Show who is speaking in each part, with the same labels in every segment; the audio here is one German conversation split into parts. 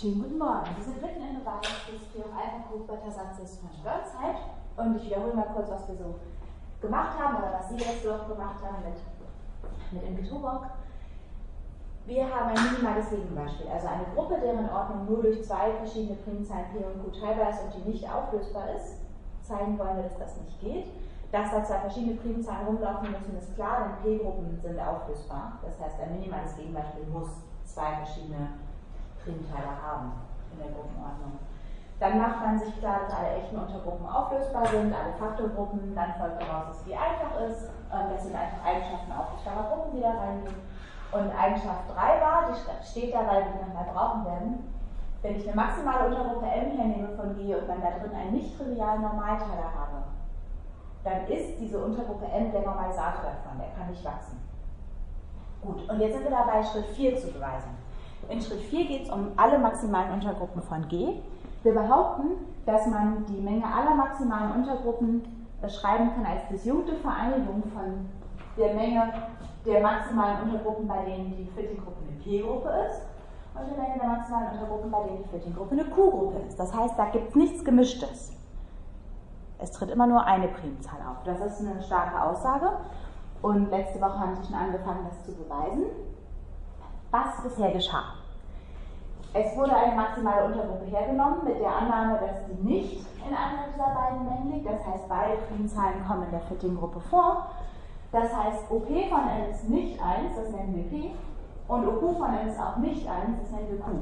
Speaker 1: Schönen guten Morgen. Wir sind mitten in Beweis des P-Alpha-Hochbeta-Satzes von Burnside und ich wiederhole mal kurz, was wir so gemacht haben oder was Sie letzte Woche gemacht haben mit Imke Tobock. Wir haben ein minimales Gegenbeispiel, also eine Gruppe, deren Ordnung nur durch zwei verschiedene Primzahlen P und Q teilbar ist und die nicht auflösbar ist. Zeigen wollen wir, dass das nicht geht. Dass da zwei verschiedene Primzahlen rumlaufen müssen, ist klar, denn P-Gruppen sind auflösbar. Das heißt, ein minimales Gegenbeispiel muss zwei verschiedene Primteile haben in der Gruppenordnung. Dann macht man sich klar, dass alle echten Untergruppen auflösbar sind, alle Faktorgruppen, dann folgt daraus, dass die einfach ist. Das sind einfach Eigenschaften auflösbarer Gruppen, die da reingehen. Und Eigenschaft 3 war, die steht da, weil wir nochmal brauchen werden. Wenn ich eine maximale Untergruppe M hernehme von G und dann da drin einen nicht trivialen Normalteiler habe, dann ist diese Untergruppe M der Normalisator davon, der kann nicht wachsen. Gut, und jetzt sind wir dabei, Schritt 4 zu beweisen. In Schritt 4 geht es um alle maximalen Untergruppen von G. Wir behaupten, dass man die Menge aller maximalen Untergruppen beschreiben kann als disjunkte Vereinigung von der Menge der maximalen Untergruppen, bei denen die Fitting-Gruppe eine P-Gruppe ist, und der Menge der maximalen Untergruppen, bei denen die Fitting-Gruppe eine Q-Gruppe ist. Das heißt, da gibt es nichts Gemischtes. Es tritt immer nur eine Primzahl auf. Das ist eine starke Aussage. Und letzte Woche haben Sie schon angefangen, das zu beweisen. Was bisher geschah? Es wurde eine maximale Untergruppe hergenommen mit der Annahme, dass die nicht in einer dieser beiden Mengen liegt. Das heißt, beide Primzahlen kommen in der Fitting-Gruppe vor. Das heißt, OP von N ist nicht 1, das nennen wir P, und OQ von N ist auch nicht 1, das nennen wir Q.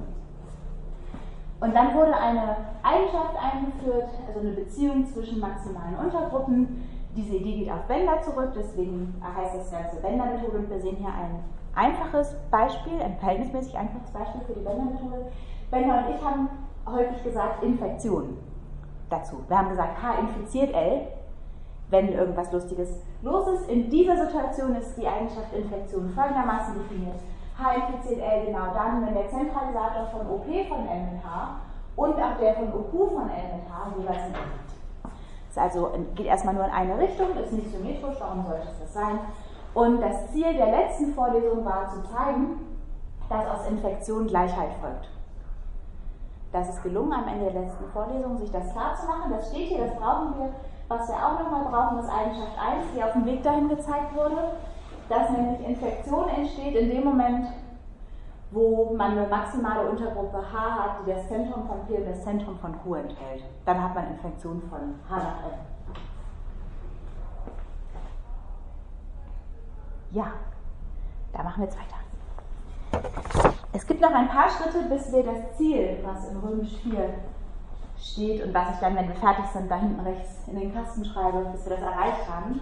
Speaker 1: Und dann wurde eine Eigenschaft eingeführt, also eine Beziehung zwischen maximalen Untergruppen. Diese Idee geht auf Bender zurück, deswegen heißt das Ganze Bender-Methode, und wir sehen hier ein einfaches Beispiel, ein verhältnismäßig einfaches Beispiel für die Bender-Methode. Bender und ich haben häufig gesagt Infektion dazu. Wir haben gesagt, H infiziert L, wenn irgendwas Lustiges los ist. In dieser Situation ist die Eigenschaft Infektion folgendermaßen definiert. H infiziert L genau dann, wenn der Zentralisator von OP von L mit H und auch der von OQ von L mit H jeweils in L liegt. Das also geht erstmal nur in eine Richtung, ist nicht symmetrisch, warum sollte es das sein? Und das Ziel der letzten Vorlesung war zu zeigen, dass aus Infektion Gleichheit folgt. Das ist gelungen am Ende der letzten Vorlesung, sich das klar zu machen. Das steht hier, das brauchen wir. Was wir auch nochmal brauchen, ist Eigenschaft 1, die auf dem Weg dahin gezeigt wurde, dass nämlich Infektion entsteht in dem Moment, wo man eine maximale Untergruppe H hat, die das Zentrum von P und das Zentrum von Q enthält. Dann hat man Infektion von H nach L. Ja, da machen wir jetzt weiter. Es gibt noch ein paar Schritte, bis wir das Ziel, was in Römisch 4 steht und was ich dann, wenn wir fertig sind, da hinten rechts in den Kasten schreibe, bis wir das erreicht haben.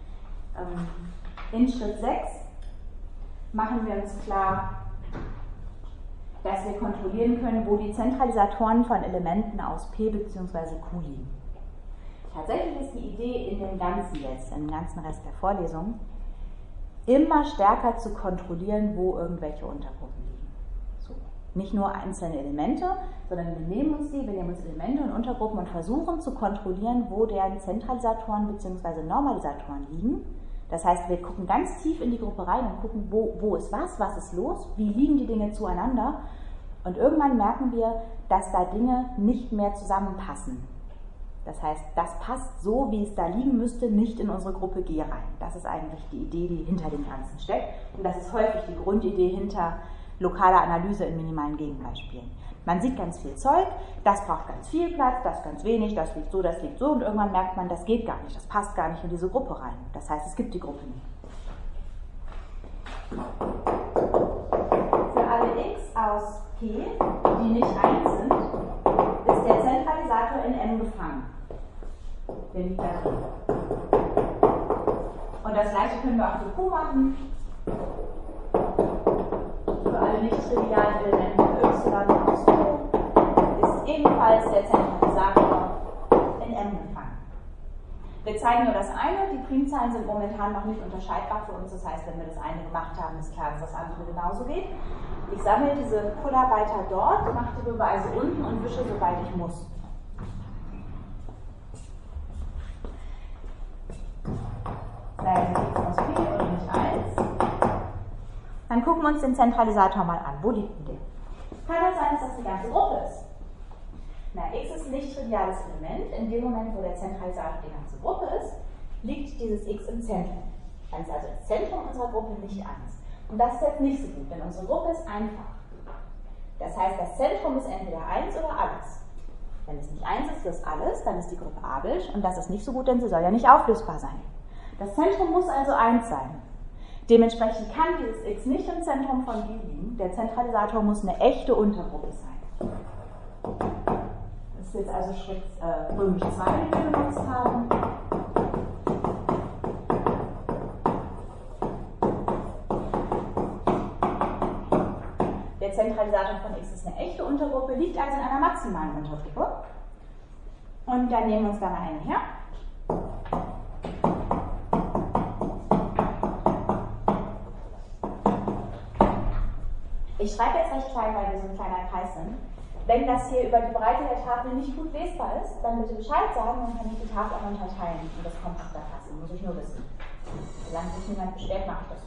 Speaker 1: In Schritt 6 machen wir uns klar, dass wir kontrollieren können, wo die Zentralisatoren von Elementen aus P bzw. Q liegen. Tatsächlich ist die Idee in dem Ganzen jetzt, im ganzen Rest der Vorlesung, immer stärker zu kontrollieren, wo irgendwelche Untergruppen liegen. So. Nicht nur einzelne Elemente, sondern wir nehmen uns Elemente und Untergruppen und versuchen zu kontrollieren, wo deren Zentralisatoren bzw. Normalisatoren liegen. Das heißt, wir gucken ganz tief in die Gruppe rein und gucken, wo ist was ist los, wie liegen die Dinge zueinander. Und irgendwann merken wir, dass da Dinge nicht mehr zusammenpassen. Das heißt, das passt so, wie es da liegen müsste, nicht in unsere Gruppe G rein. Das ist eigentlich die Idee, die hinter dem Ganzen steckt. Und das ist häufig die Grundidee hinter lokaler Analyse in minimalen Gegenbeispielen. Man sieht ganz viel Zeug, das braucht ganz viel Platz, das ganz wenig, das liegt so, und irgendwann merkt man, das geht gar nicht, das passt gar nicht in diese Gruppe rein. Das heißt, es gibt die Gruppe nicht. Für alle x aus P, die nicht 1 sind, ist der Zentralisator in M gefangen. Der liegt da drin. Und das gleiche können wir auch für Q machen. Für alle nicht trivialen Elemente y aus Q ist ebenfalls der Zentralisator in M gefangen. Wir zeigen nur das eine, die Primzahlen sind momentan noch nicht unterscheidbar für uns, das heißt, wenn wir das eine gemacht haben, ist klar, dass das andere genauso geht. Ich sammle diese Pullarbeiter dort, mache die Beweise unten und wische, soweit ich muss. Sagen wir x aus P und nicht 1. Dann gucken wir uns den Zentralisator mal an. Wo liegt denn der? Kann das sein, dass das die ganze Gruppe ist? Na, x ist ein nicht triviales Element. In dem Moment, wo der Zentralisator die ganze Gruppe ist, liegt dieses x im Zentrum. Dann ist also das Zentrum unserer Gruppe nicht 1. Und das ist jetzt nicht so gut, denn unsere Gruppe ist einfach. Das heißt, das Zentrum ist entweder 1 oder alles. Wenn es nicht 1 ist, ist alles, dann ist die Gruppe abelsch und das ist nicht so gut, denn sie soll ja nicht auflösbar sein. Das Zentrum muss also 1 sein. Dementsprechend kann dieses x nicht im Zentrum von G liegen. Der Zentralisator muss eine echte Untergruppe sein. Das ist jetzt also Schritt römisch 2, den wir benutzt haben. Der Zentralisator von x ist eine echte Untergruppe, liegt also in einer maximalen Untergruppe. Und dann nehmen wir uns da mal eine her. Ich schreibe jetzt recht klein, weil wir so ein kleiner Kreis sind. Wenn das hier über die Breite der Tafel nicht gut lesbar ist, dann bitte Bescheid sagen, dann kann ich die Tafel auch unterteilen und das kommt auf der Tasse, muss ich nur wissen. Solange sich niemand beschwert, mache ich das so.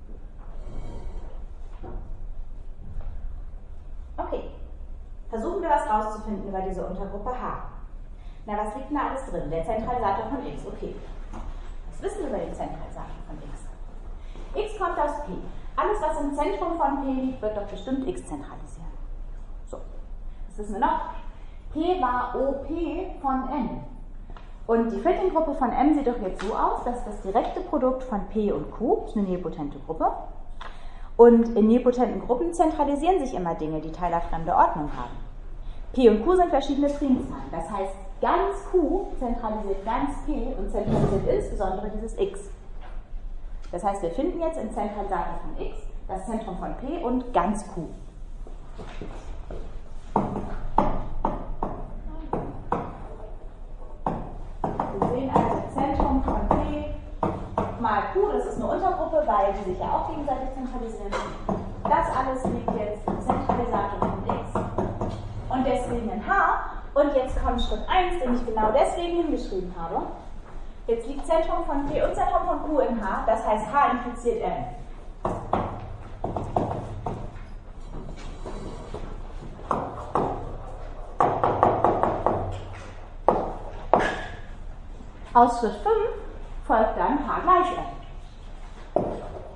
Speaker 1: Okay, versuchen wir was rauszufinden über diese Untergruppe H. Na, was liegt denn da alles drin? Der Zentralisator von x, okay. Was wissen wir über den Zentralisator von x? X kommt aus P. Alles, was im Zentrum von P liegt, wird doch bestimmt x zentralisieren. So, was wissen wir noch? P war OP von M. Und die Filtering-Gruppe von M sieht doch jetzt so aus, dass das direkte Produkt von P und Q ist eine nilpotente Gruppe. Und in nilpotenten Gruppen zentralisieren sich immer Dinge, die teilerfremde Ordnung haben. P und Q sind verschiedene Primzahlen. Das heißt, ganz Q zentralisiert ganz P und zentralisiert insbesondere dieses x. Das heißt, wir finden jetzt im Zentralisator von x das Zentrum von P und ganz Q. Wir sehen also Zentrum von P mal Q, das ist eine Untergruppe, weil die sich ja auch gegenseitig zentralisieren. Das alles liegt jetzt im Zentralisator von x und deswegen in H. Und jetzt kommt Schritt 1, den ich genau deswegen hingeschrieben habe. Jetzt liegt Zentrum von P und Zentrum von Q in H, das heißt H impliziert M. Aus Schritt 5 folgt dann H gleich M.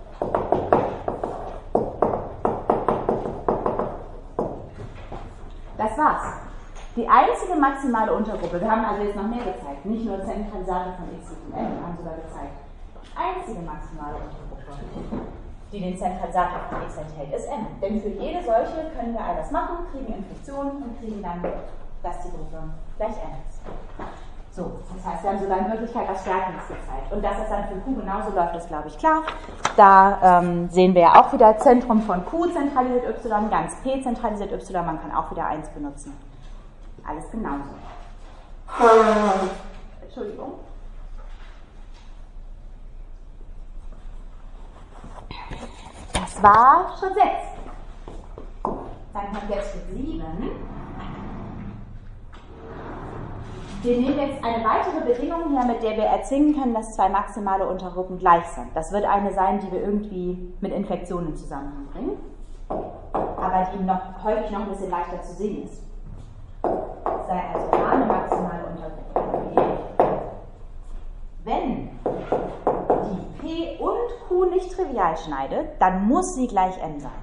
Speaker 1: Das war's. Die einzige maximale Untergruppe, wir haben also jetzt noch mehr gezeigt, nicht nur Zentralisator von x und m, wir haben sogar gezeigt, die einzige maximale Untergruppe, die den Zentralisator von x enthält, ist m. Denn für jede solche können wir all das machen, kriegen Inflektionen und kriegen dann, dass die Gruppe gleich m ist. So, das heißt, wir haben sogar in Wirklichkeit was Stärkeres gezeigt. Und dass es dann für Q genauso läuft, ist, glaube ich, klar. Da sehen wir ja auch wieder Zentrum von Q zentralisiert y, ganz P zentralisiert y, man kann auch wieder 1 benutzen. Alles genauso. Entschuldigung. Das war Schritt 6. Dann kommt jetzt Schritt 7. Wir nehmen jetzt eine weitere Bedingung her, mit der wir erzwingen können, dass zwei maximale Untergruppen gleich sind. Das wird eine sein, die wir irgendwie mit Inflektionen in Zusammenhang bringen, aber die häufig noch ein bisschen leichter zu sehen ist. Sei also A eine maximale Untergruppe P. Wenn die P und Q nicht trivial schneidet, dann muss sie gleich M sein.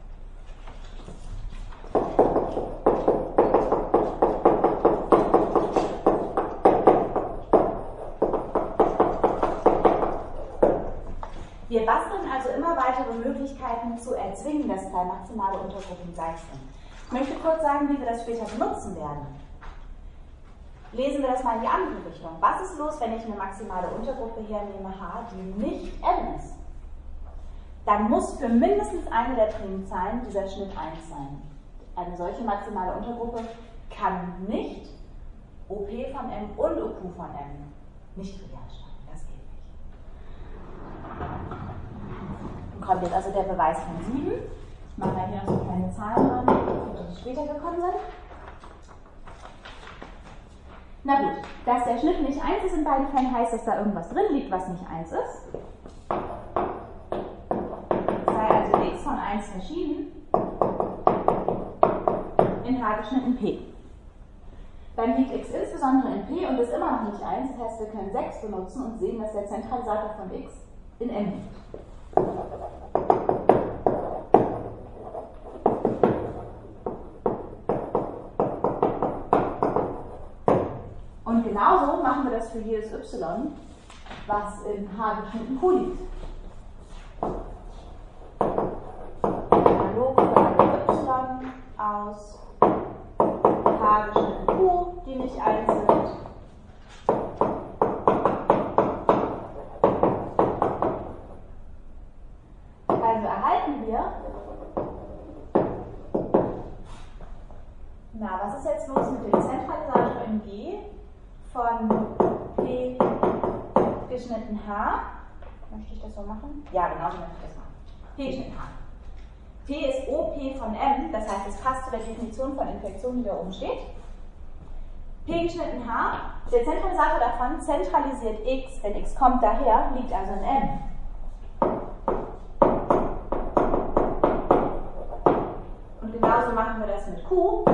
Speaker 1: Wir basteln also immer weitere Möglichkeiten zu erzwingen, dass zwei maximale Untergruppen gleich sind. Ich möchte kurz sagen, wie wir das später benutzen werden. Lesen wir das mal in die andere Richtung. Was ist los, wenn ich eine maximale Untergruppe hernehme, H, die nicht M ist? Dann muss für mindestens eine der Primzahlen dieser Schnitt 1 sein. Eine solche maximale Untergruppe kann nicht OP von M und OQ von M nicht trivial schneiden. Das geht nicht. Dann kommt jetzt also der Beweis von 7. Ich mache mal hier noch so kleine Zahlen ran, die später gekommen sind. Na gut, dass der Schnitt nicht 1 ist in beiden Fällen, heißt, dass da irgendwas drin liegt, was nicht 1 ist. Sei also x von 1 verschieden. in H geschnitten P. Dann liegt x insbesondere in P und ist immer noch nicht 1, das heißt, wir können 6 benutzen und sehen, dass der Zentralisator von x in M liegt. Und genauso machen wir das für jedes y, was in H geschnitten Q liegt. Analog für alle y aus H geschnitten Q, die nicht 1 sind. Also erhalten wir, na, was ist jetzt los mit dem Zentralisator in G von P geschnitten H? Möchte ich das so machen? Ja, genau so möchte ich das machen. P geschnitten H. P ist OP von M, das heißt, es passt zu der Definition von Inflektion, die da oben steht. P geschnitten H, der Zentralisator davon zentralisiert x, denn x kommt daher, liegt also in M. Und genauso machen wir das mit Q.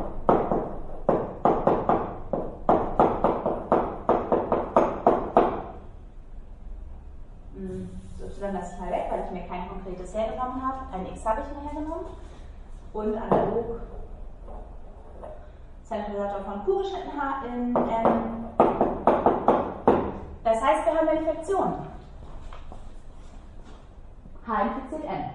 Speaker 1: Y lasse ich mal weg, weil ich mir kein konkretes hergenommen habe. Ein x habe ich mir hergenommen. Und analog Zentralisator von Q geschnitten H in M. Das heißt, wir haben eine Inflektion. H infiziert M.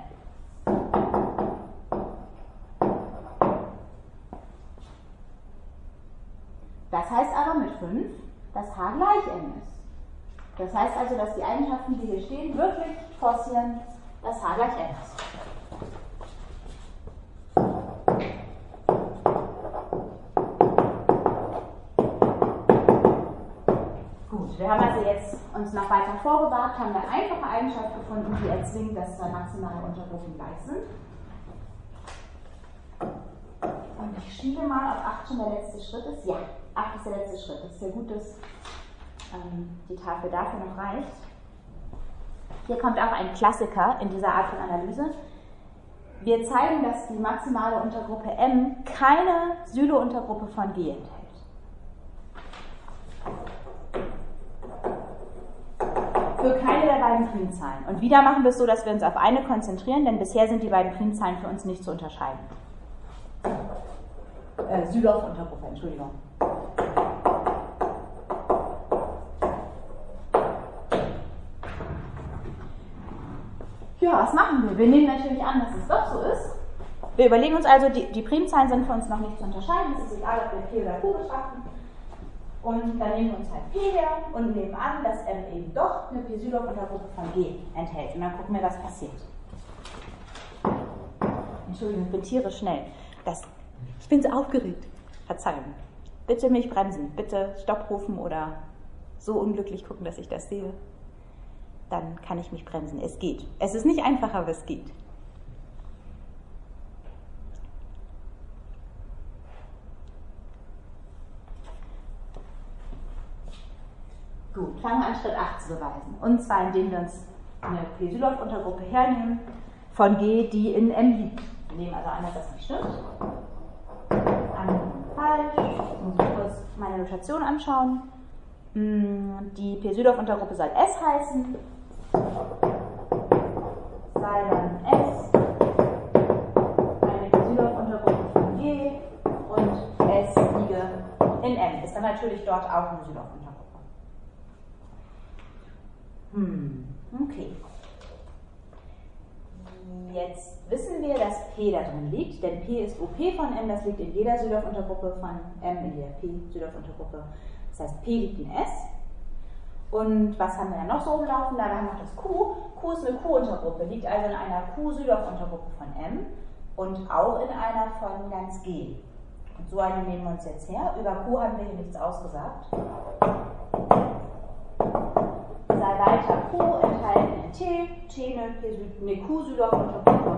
Speaker 1: Das heißt aber mit 5, dass H gleich M ist. Das heißt also, dass die Eigenschaften, die hier stehen, wirklich forcieren, dass H gleich M ist. Gut, wir haben also jetzt uns noch weiter vorgewagt, haben eine einfache Eigenschaft gefunden, die erzwingt, dass zwei maximale Untergruppen gleich sind. Und ich schiebe mal, ob 8 schon der letzte Schritt ist. Ja, 8 ist der letzte Schritt. Das ist sehr gut, dass die Tafel dafür noch reicht. Hier kommt auch ein Klassiker in dieser Art von Analyse. Wir zeigen, dass die maximale Untergruppe M keine Sylo-Untergruppe von G enthält. Für keine der beiden Primzahlen. Und wieder machen wir es so, dass wir uns auf eine konzentrieren, denn bisher sind die beiden Primzahlen für uns nicht zu unterscheiden. Sylow-Untergruppe, Entschuldigung. Ja, was machen wir? Wir nehmen natürlich an, dass es doch so ist. Wir überlegen uns also, die Primzahlen sind für uns noch nicht zu unterscheiden. Es ist egal, ob wir P oder Q betrachten. Und dann nehmen wir uns halt P her und nehmen an, dass M eben doch eine P-Sylow-Untergruppe von G enthält. Und dann gucken wir, was passiert. Entschuldigung, ich bin tierisch schnell. Ich bin so aufgeregt. Verzeihung. Bitte mich bremsen. Bitte Stopp rufen oder so unglücklich gucken, dass ich das sehe. Dann kann ich mich bremsen. Es geht. Es ist nicht einfach, aber es geht. Gut, fangen wir an, Schritt 8 zu beweisen. Und zwar, indem wir uns eine P-Sylow-Untergruppe hernehmen von G, die in M liegt. Wir nehmen also an, dass das nicht stimmt. Falsch. Ich muss kurz meine Notation anschauen. Die P-Sylow-Untergruppe soll S heißen. Sei dann S eine P-Sylow-Untergruppe von G und S liege in M. Ist dann natürlich dort auch eine Sylow-Untergruppe. Okay. Jetzt wissen wir, dass P da drin liegt, denn P ist OP von M, das liegt in jeder Sylow-Untergruppe von M, in der P-Sylow-Untergruppe. Das heißt, P liegt in S. Und was haben wir dann noch so rumlaufen? Da haben wir noch das Q. Q ist eine Q-Untergruppe, liegt also in einer Q-Sylow-Untergruppe von M und auch in einer von ganz G. Und so eine nehmen wir uns jetzt her. Über Q haben wir hier nichts ausgesagt. Sei weiter Q enthalten in T, T eine Q-Sylow-Untergruppe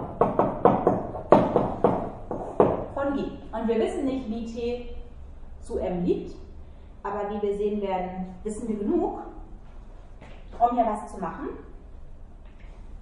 Speaker 1: von G. Und wir wissen nicht, wie T zu M liegt, aber wie wir sehen werden, wissen wir genug, um hier was zu machen.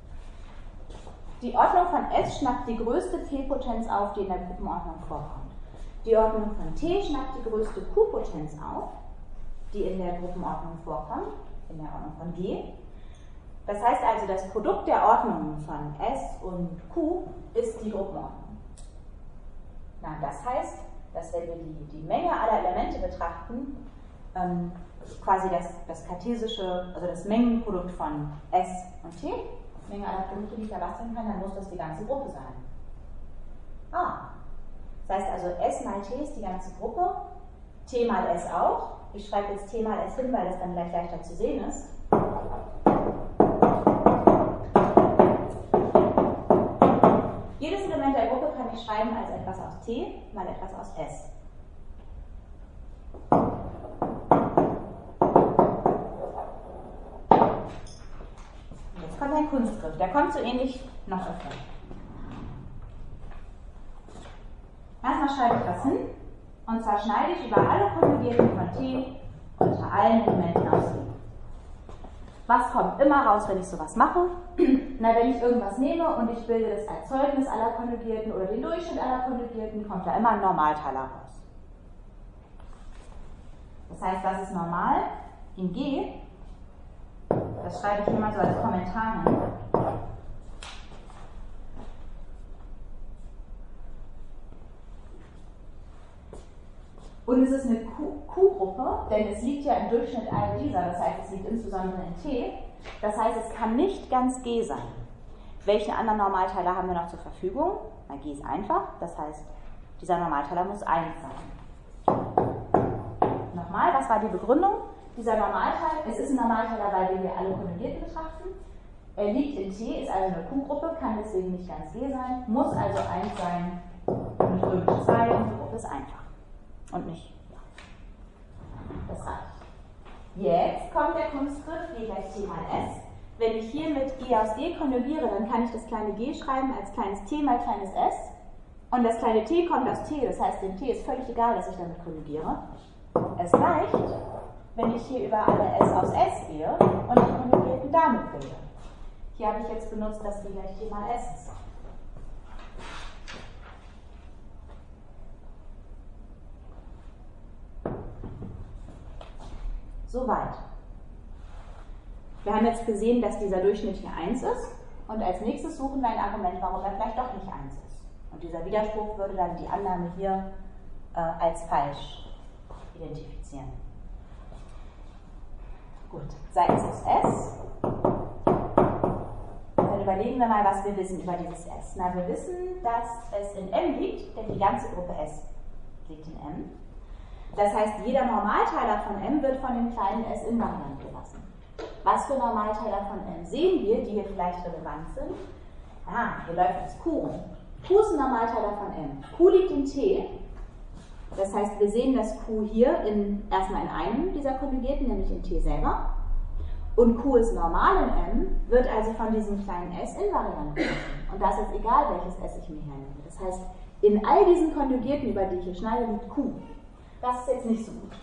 Speaker 1: Die Ordnung von S schnappt die größte P-Potenz auf, die in der Gruppenordnung vorkommt. Die Ordnung von T schnappt die größte Q-Potenz auf, die in der Gruppenordnung vorkommt, in der Ordnung von G. Das heißt also, das Produkt der Ordnungen von S und Q ist die Gruppenordnung. Na, das heißt, dass wenn wir die Menge aller Elemente betrachten, quasi das kartesische, also das Mengenprodukt von S und T, Menge aller Punkte, die ich erfassen kann, dann muss das die ganze Gruppe sein. Das heißt also, S mal T ist die ganze Gruppe, T mal S auch. Ich schreibe jetzt T mal S hin, weil das dann gleich leichter zu sehen ist. Jedes Element der Gruppe kann ich schreiben als etwas aus T mal etwas aus S. Jetzt kommt ein Kunstgriff, der kommt so ähnlich noch öfter. Erstmal schreibe ich was hin, und zwar schneide ich über alle Konjugierten von T unter allen Elementen aus T. Was kommt immer raus, wenn ich sowas mache? Na, wenn ich irgendwas nehme und ich bilde das Erzeugnis aller Konjugierten oder den Durchschnitt aller Konjugierten, kommt da immer ein Normalteiler raus. Das heißt, das ist normal in G. Das schreibe ich hier mal so als Kommentar hin. Und es ist eine Q-Gruppe, denn es liegt ja im Durchschnitt all dieser, das heißt, es liegt insbesondere in T. Das heißt, es kann nicht ganz G sein. Welche anderen Normalteiler haben wir noch zur Verfügung? Na, G ist einfach, das heißt, dieser Normalteiler muss 1 sein. Nochmal, was war die Begründung? Dieser Normalteil, es ist ein Normalteiler, weil wir hier alle Konjugierten betrachten. Er liegt in T, ist also eine Q-Gruppe, kann deswegen nicht ganz G sein, muss also 1 sein, nicht römisch 2, unsere Gruppe ist einfach. Und nicht. Das reicht. Jetzt kommt der Kunstgriff G gleich T mal S. Wenn ich hier mit G aus G konjugiere, dann kann ich das kleine g schreiben als kleines t mal kleines s. Und das kleine t kommt aus t, das heißt, dem t ist völlig egal, dass ich damit konjugiere. Es reicht, wenn ich hier über alle s aus s gehe und die Konjugierten damit bilde. Hier habe ich jetzt benutzt, dass G gleich t mal s ist. Soweit. Wir haben jetzt gesehen, dass dieser Durchschnitt hier 1 ist und als nächstes suchen wir ein Argument, warum er vielleicht doch nicht 1 ist. Und dieser Widerspruch würde dann die Annahme hier als falsch identifizieren. Gut, seitens des S. Dann überlegen wir mal, was wir wissen über dieses S. Na, wir wissen, dass es in M liegt, denn die ganze Gruppe S liegt in M. Das heißt, jeder Normalteiler von M wird von dem kleinen s invariant gelassen. Was für Normalteiler von M sehen wir, die hier vielleicht relevant sind? Hier läuft das Q rum. Q ist ein Normalteiler von M. Q liegt in T. Das heißt, wir sehen das Q hier erstmal in einem dieser Konjugierten, nämlich in T selber. Und Q ist normal in M, wird also von diesem kleinen s invariant gelassen. Und da ist jetzt egal, welches s ich mir hernehme. Das heißt, in all diesen Konjugierten, über die ich hier schneide, liegt Q. Das ist jetzt nicht so gut.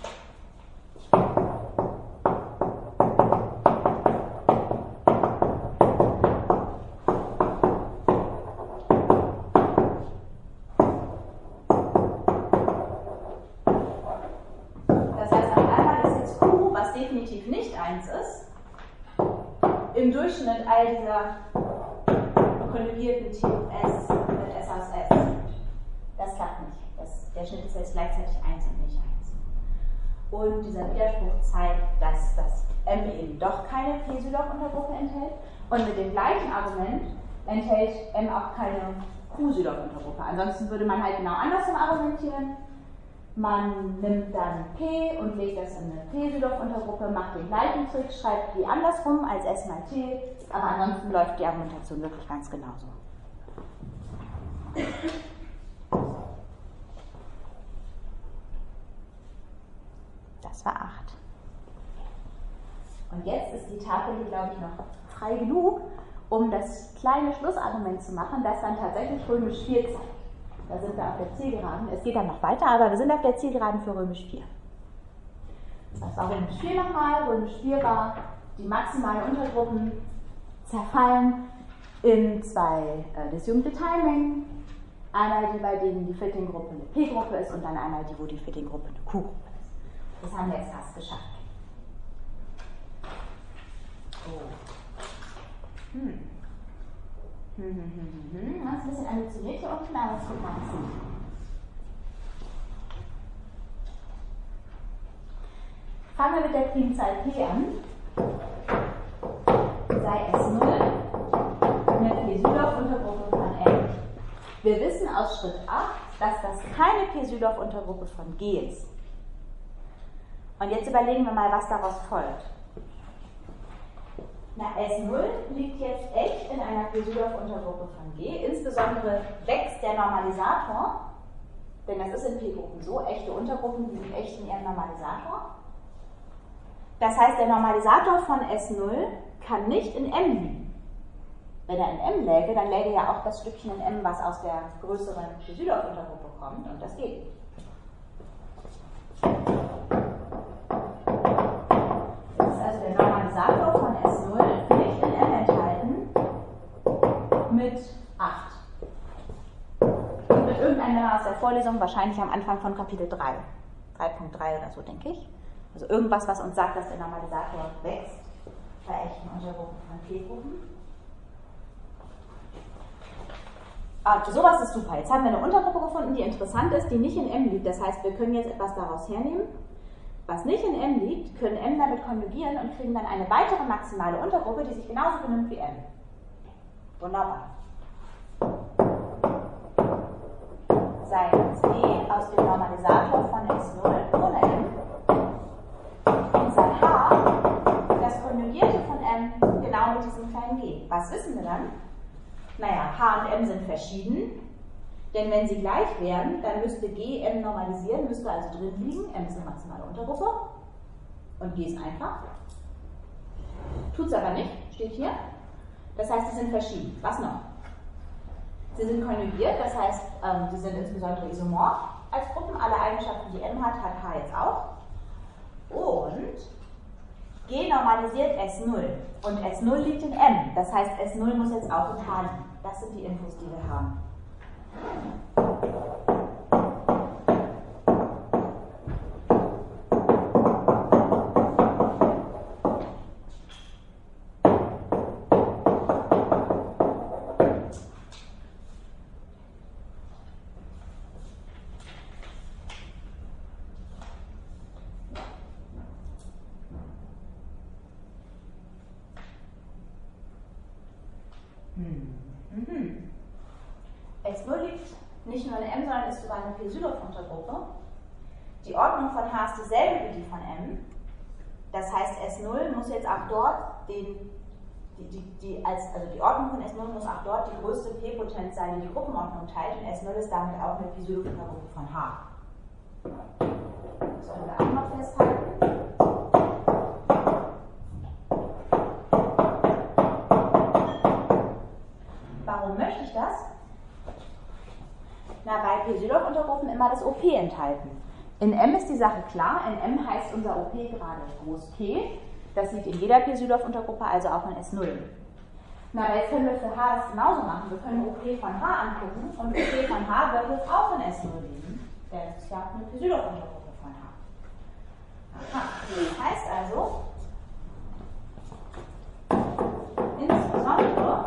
Speaker 1: Das heißt, auf einmal ist jetzt Q, was definitiv nicht 1 ist, im Durchschnitt all dieser konjugierten T und S mit S aus S. Das klappt nicht. Der Schnitt ist jetzt gleichzeitig 1 und nicht 1. Und dieser Widerspruch zeigt, dass das M eben doch keine P-Sylog-Untergruppe enthält. Und mit dem gleichen Argument enthält M auch keine Q-Sylog-Untergruppe. Ansonsten würde man halt genau andersrum argumentieren. Man nimmt dann P und legt das in eine P-Sylog-Untergruppe, macht den gleichen Trick, schreibt die andersrum als S mal T, aber ansonsten läuft die Argumentation wirklich ganz genauso. Das war 8. Und jetzt ist die Tafel hier, glaube ich, noch frei genug, um das kleine Schlussargument zu machen, das dann tatsächlich römisch 4 zeigt. Da sind wir auf der Zielgeraden. Es geht dann noch weiter, aber wir sind auf der Zielgeraden für römisch 4. Das war römisch 4 nochmal. Römisch 4 war, die maximalen Untergruppen zerfallen in 2 disjunkte Teilmengen. einmal die, bei denen die Fitting-Gruppe eine P-Gruppe ist und dann einmal die, wo die Fitting-Gruppe eine Q-Gruppe ist. Das haben wir jetzt fast geschafft. Oh. Das ist ein bisschen ambitioniert hier unten, aber es wird mal sehen. Fangen wir mit der Primzahl P an. Sei S0 eine P-Südorf-Untergruppe von M. Wir wissen aus Schritt 8, dass das keine P-Südorf-Untergruppe von G ist. Und jetzt überlegen wir mal, was daraus folgt. Na, S0 liegt jetzt echt in einer P-Südorf-Untergruppe von G. Insbesondere wächst der Normalisator, denn das ist in P-Gruppen so, echte Untergruppen, die sind echt in ihrem Normalisator. Das heißt, der Normalisator von S0 kann nicht in M liegen. Wenn er in M läge, dann läge ja auch das Stückchen in M, was aus der größeren P-Südorf-Untergruppe kommt, und das geht nicht. Das ist also der Normalisator von S0 nicht in M enthalten mit 8. Und mit irgendeiner aus der Vorlesung, wahrscheinlich am Anfang von Kapitel 3. 3.3 oder so, denke ich. Also irgendwas, was uns sagt, dass der Normalisator wächst bei echten Untergruppen von P-Gruppen. Sowas ist super. Jetzt haben wir eine Untergruppe gefunden, die interessant ist, die nicht in M liegt. Das heißt, wir können jetzt etwas daraus hernehmen. Was nicht in M liegt, können M damit konjugieren und kriegen dann eine weitere maximale Untergruppe, die sich genauso benimmt wie M. Wunderbar. Sei P aus dem Normalisator von S0 ohne M. Und sei H das Konjugierte von M genau mit diesem kleinen G. Was wissen wir dann? Naja, H und M sind verschieden, denn wenn sie gleich wären, dann müsste G M normalisieren, müsste also drin liegen. M ist eine maximale Untergruppe und G ist einfach. Tut es aber nicht, steht hier. Das heißt, sie sind verschieden. Was noch? Sie sind konjugiert, das heißt, sie sind insbesondere isomorph als Gruppen. Alle Eigenschaften, die M hat, hat H jetzt auch. Und G normalisiert S0 und S0 liegt in M. Das heißt, S0 muss jetzt auch in H liegen. Das sind die Infos, die wir haben. S0 liegt nicht nur in M, sondern ist sogar eine P-Südorf-Untergruppe. Die Ordnung von H ist dieselbe wie die von M. Das heißt, S0 muss jetzt auch dort die Ordnung von S0 muss auch dort die größte P-Potenz sein, die die Gruppenordnung teilt, und S0 ist damit auch eine P-Südorf-Untergruppe von H. Das können wir auch noch festhalten. Warum möchte ich das? Na, weil P-Südorf-Untergruppen immer das OP enthalten. In M ist die Sache klar. In M heißt unser OP gerade groß P. Das liegt in jeder P-Südorf-Untergruppe, also auch in S0. Na, aber jetzt können wir für H das genauso machen. Wir können OP von H angucken und OP von H wird jetzt auch in S0 liegen. Das ist ja eine P-Südorf-Untergruppe von H. Aha. Das heißt also, insbesondere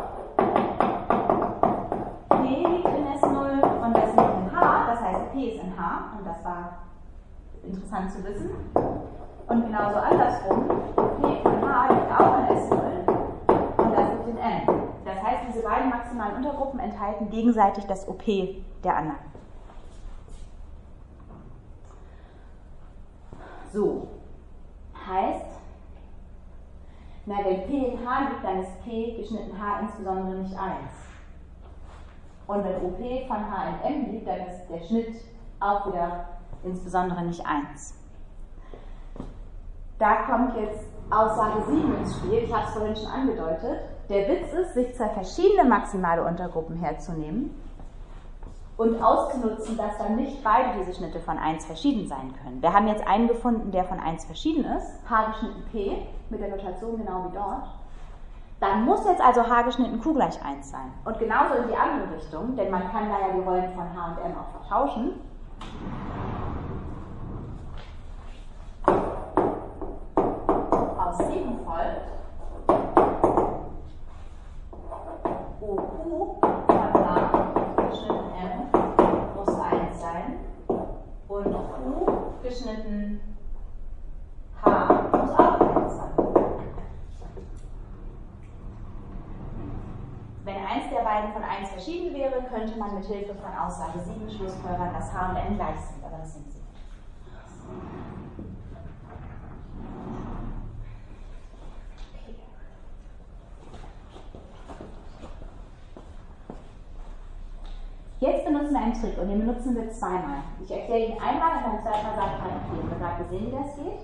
Speaker 1: P liegt in S0 und das liegt in H, das heißt P ist in H, und das war interessant zu wissen. Und genauso andersrum, P von H liegt auch in S0 und das liegt in M. Das heißt, diese beiden maximalen Untergruppen enthalten gegenseitig das OP der anderen. So, heißt, na, wenn P in H liegt, dann ist P geschnitten H insbesondere nicht 1. Und wenn OP von H in M liegt, dann ist der Schnitt auch wieder insbesondere nicht 1. Da kommt jetzt Aussage 7 ins Spiel, ich habe es vorhin schon angedeutet. Der Witz ist, sich zwei verschiedene maximale Untergruppen herzunehmen und auszunutzen, dass dann nicht beide diese Schnitte von 1 verschieden sein können. Wir haben jetzt einen gefunden, der von 1 verschieden ist, H geschnitten P, mit der Notation genau wie dort. Dann muss jetzt also h geschnitten q gleich 1 sein. Und genauso in die andere Richtung, denn man kann da ja die Rollen von h und m auch vertauschen. Aus 7 folgt, OQ von h geschnitten m muss 1 sein und q geschnitten h muss auch 1 sein. Wenn eins der beiden von 1 verschieden wäre, könnte man mit Hilfe von Aussage 7 schlussfolgern, dass h und m gleich sind, aber das sind sie. Okay. Jetzt benutzen wir einen Trick und den benutzen wir zweimal. Ich erkläre ihn einmal und beim zweiten Mal sage ich halt, okay, wir haben gerade gesehen, wie das geht.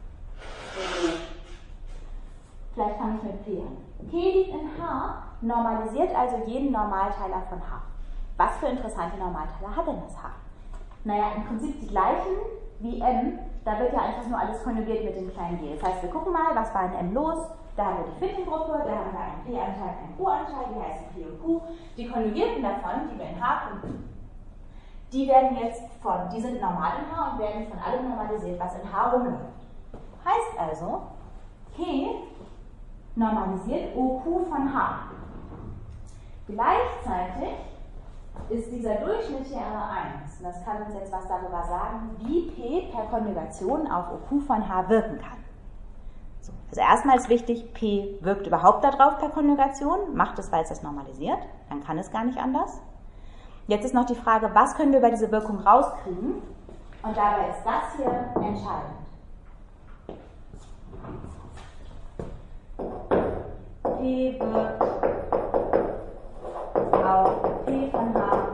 Speaker 1: Vielleicht fange ich mit P an. P liegt in H, normalisiert also jeden Normalteiler von H. Was für interessante Normalteiler hat denn das H? Naja, im Prinzip die gleichen wie M, da wird ja einfach nur alles konjugiert mit dem kleinen g. Das heißt, wir gucken mal, was war in M los? Da haben wir die Fittengruppe, da haben wir einen P-Anteil, einen Q-Anteil, die heißen P und Q. Die Konjugierten davon, die wir in H finden, die sind normal in H und werden von allem normalisiert, was in H rumläuft. Heißt also, P normalisiert OQ von H. Gleichzeitig ist dieser Durchschnitt hier aber 1. Und das kann uns jetzt was darüber sagen, wie P per Konjugation auf OQ von H wirken kann. So, also erstmal ist wichtig, P wirkt überhaupt darauf per Konjugation, macht es, weil es das normalisiert, dann kann es gar nicht anders. Jetzt ist noch die Frage, was können wir über diese Wirkung rauskriegen? Und dabei ist das hier entscheidend. P wirkt auf P von H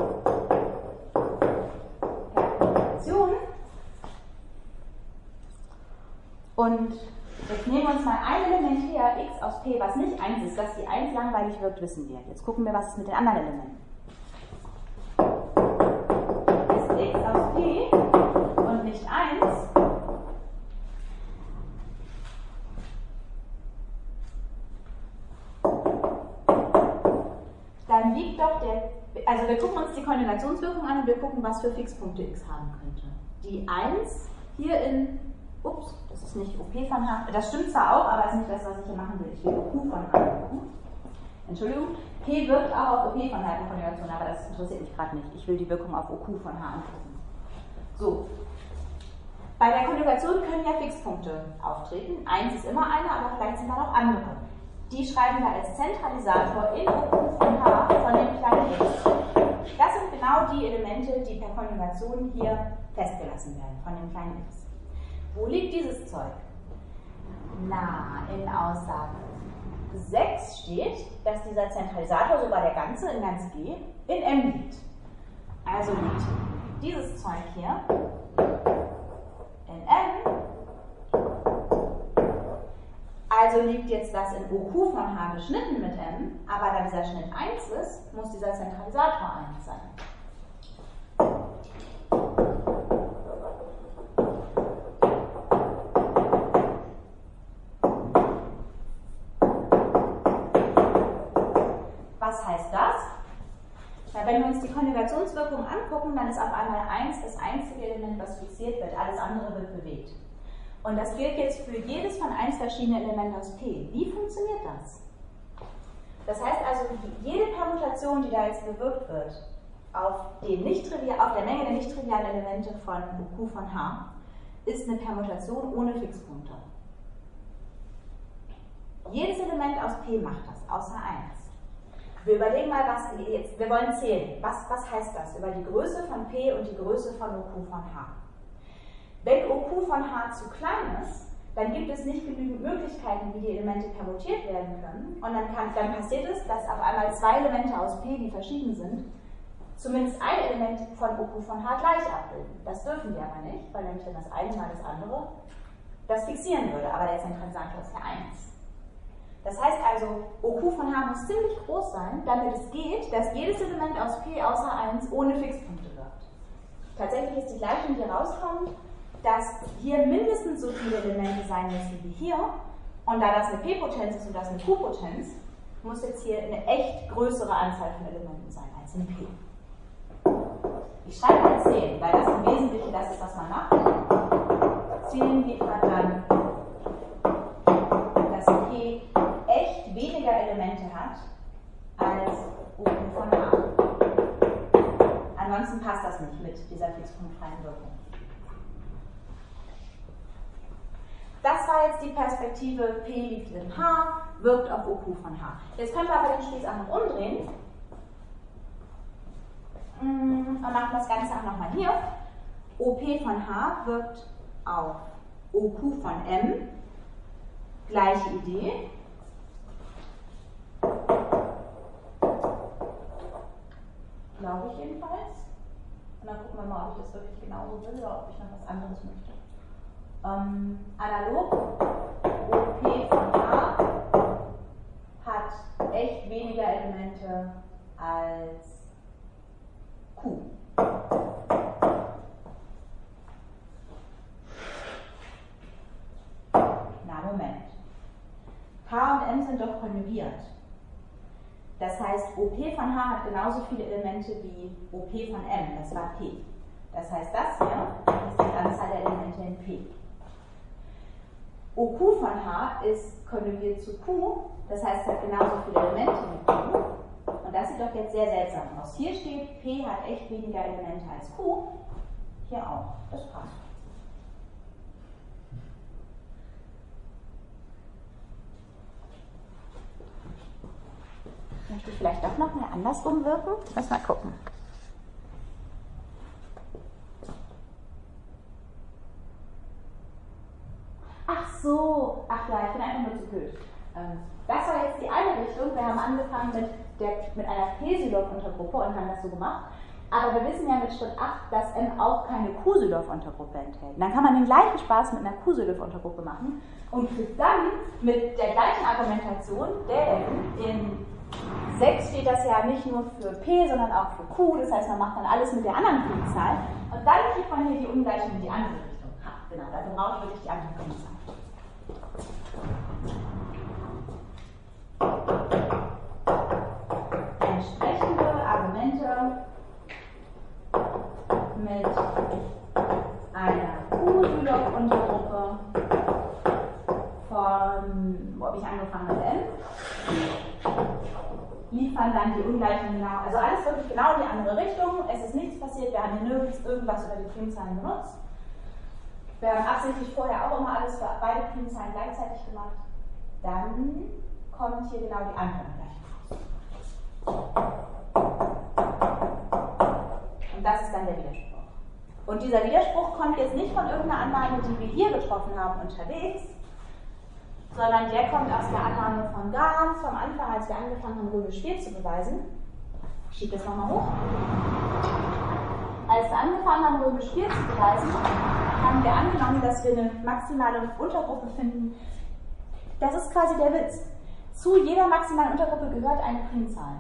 Speaker 1: per Konjugation. Und jetzt nehmen wir uns mal ein Element her, x aus P, was nicht 1 ist. Dass die 1 langweilig wirkt, wissen wir. Jetzt gucken wir, was ist mit den anderen Elementen. Ist x aus P und nicht 1, dann liegt doch also wir gucken uns die Konjugationswirkung an und wir gucken, was für Fixpunkte x haben könnte. Die 1 hier in, das ist nicht OP von H, das stimmt zwar auch, aber das ist nicht das, was ich hier machen will. Ich will OQ von H gucken. Entschuldigung, P wirkt auch auf OP von H in Konjugation, aber das interessiert mich gerade nicht. Ich will die Wirkung auf OQ von H angucken. So. Bei der Konjugation können ja Fixpunkte auftreten. 1 ist immer eine, aber vielleicht sind da noch andere. Die schreiben wir als Zentralisator in OQ von H von dem kleinen x. Das sind genau die Elemente, die per Konjugation hier festgelassen werden, von dem kleinen x. Wo liegt dieses Zeug? Na, in Aussage 6 steht, dass dieser Zentralisator, sogar der ganze in ganz G, in M liegt. Also liegt dieses Zeug hier in M. Also liegt jetzt das in OQ von H geschnitten mit M, aber da dieser Schnitt 1 ist, muss dieser Zentralisator 1 sein. Was heißt das? Na, wenn wir uns die Konjugationswirkung angucken, dann ist auf einmal 1 das einzige Element, was fixiert wird, alles andere wird bewegt. Und das gilt jetzt für jedes von 1 verschiedenen Elementen aus P. Wie funktioniert das? Das heißt also, jede Permutation, die da jetzt bewirkt wird, auf der Menge der nicht trivialen Elemente von OQ von H, ist eine Permutation ohne Fixpunkte. Jedes Element aus P macht das, außer 1. Wir überlegen mal, wir wollen zählen. Was heißt das über die Größe von P und die Größe von OQ von H? Wenn OQ von H zu klein ist, dann gibt es nicht genügend Möglichkeiten, wie die Elemente permutiert werden können. Und dann passiert es, dass auf einmal 2 Elemente aus P, die verschieden sind, zumindest ein Element von OQ von H gleich abbilden. Das dürfen wir aber nicht, weil nämlich dann das eine mal das andere das fixieren würde. Aber der Zentralisator ist ja 1. Das heißt also, OQ von H muss ziemlich groß sein, damit es geht, dass jedes Element aus P außer 1 ohne Fixpunkte wirkt. Tatsächlich ist die Gleichung, die rauskommt, dass hier mindestens so viele Elemente sein müssen wie hier. Und da das eine P-Potenz ist und das eine Q-Potenz, muss jetzt hier eine echt größere Anzahl von Elementen sein als in P. Ich schreibe mal 10, weil das im Wesentlichen das ist, was man macht. 10 liefert dann, dass P echt weniger Elemente hat als OQ von H. Ansonsten passt das nicht mit dieser fixpunktfreien Wirkung. Das war jetzt die Perspektive, P liegt in H, wirkt auf OQ von H. Jetzt können wir aber den Spieß auch noch umdrehen und machen das Ganze auch nochmal hier. OP von H wirkt auf OQ von M, gleiche Idee. Glaube ich jedenfalls. Und dann gucken wir mal, ob ich das wirklich genauso will oder ob ich noch was anderes möchte. Analog, OP von H hat echt weniger Elemente als Q. Na, Moment. H und M sind doch konjugiert. Das heißt, OP von H hat genauso viele Elemente wie OP von M, das war P. Das heißt, das hier ist die Anzahl der Elemente in P. OQ von H ist konjugiert zu Q, das heißt, es hat genauso viele Elemente wie Q. Und das sieht doch jetzt sehr seltsam aus. Hier steht, P hat echt weniger Elemente als Q. Hier auch. Das passt. Möchte ich vielleicht doch noch mal andersrum wirken? Lass mal gucken. Ach so, ach ja, ich bin einfach nur zu blöd. Das war jetzt die eine Richtung. Wir haben angefangen mit einer P-Sylorf-Untergruppe und haben das so gemacht. Aber wir wissen ja mit Schritt 8, dass M auch keine Q-Sylorf-Untergruppe enthält. Dann kann man den gleichen Spaß mit einer Q-Sylorf-Untergruppe machen und kriegt dann mit der gleichen Argumentation, der in 6 steht das ja nicht nur für P, sondern auch für Q. Das heißt, man macht dann alles mit der anderen Primzahl. Und dann kriegt man hier die Ungleichung in die andere Richtung. Ha, genau, dafür brauche ich wirklich die andere Primzahl. Entsprechende Argumente mit einer Q-Sylorf-Untergruppe von, wo habe ich angefangen mit M? Liefern dann die Ungleichung genau, also alles wirklich genau in die andere Richtung. Es ist nichts passiert, wir haben hier nirgends irgendwas über die Primzahlen benutzt. Wir haben absichtlich vorher auch immer alles für beide Primzahlen gleichzeitig gemacht. Dann kommt hier genau die andere Ungleichung. Und das ist dann der Widerspruch. Und dieser Widerspruch kommt jetzt nicht von irgendeiner Annahme, die wir hier getroffen haben unterwegs, sondern der kommt aus der Annahme von ganz vom Anfang, als wir angefangen haben, römisch 4 zu beweisen. Ich schiebe das nochmal hoch. Als wir angefangen haben, römisch 4 zu beweisen, haben wir angenommen, dass wir eine maximale Untergruppe finden. Das ist quasi der Witz. Zu jeder maximalen Untergruppe gehört eine Primzahl.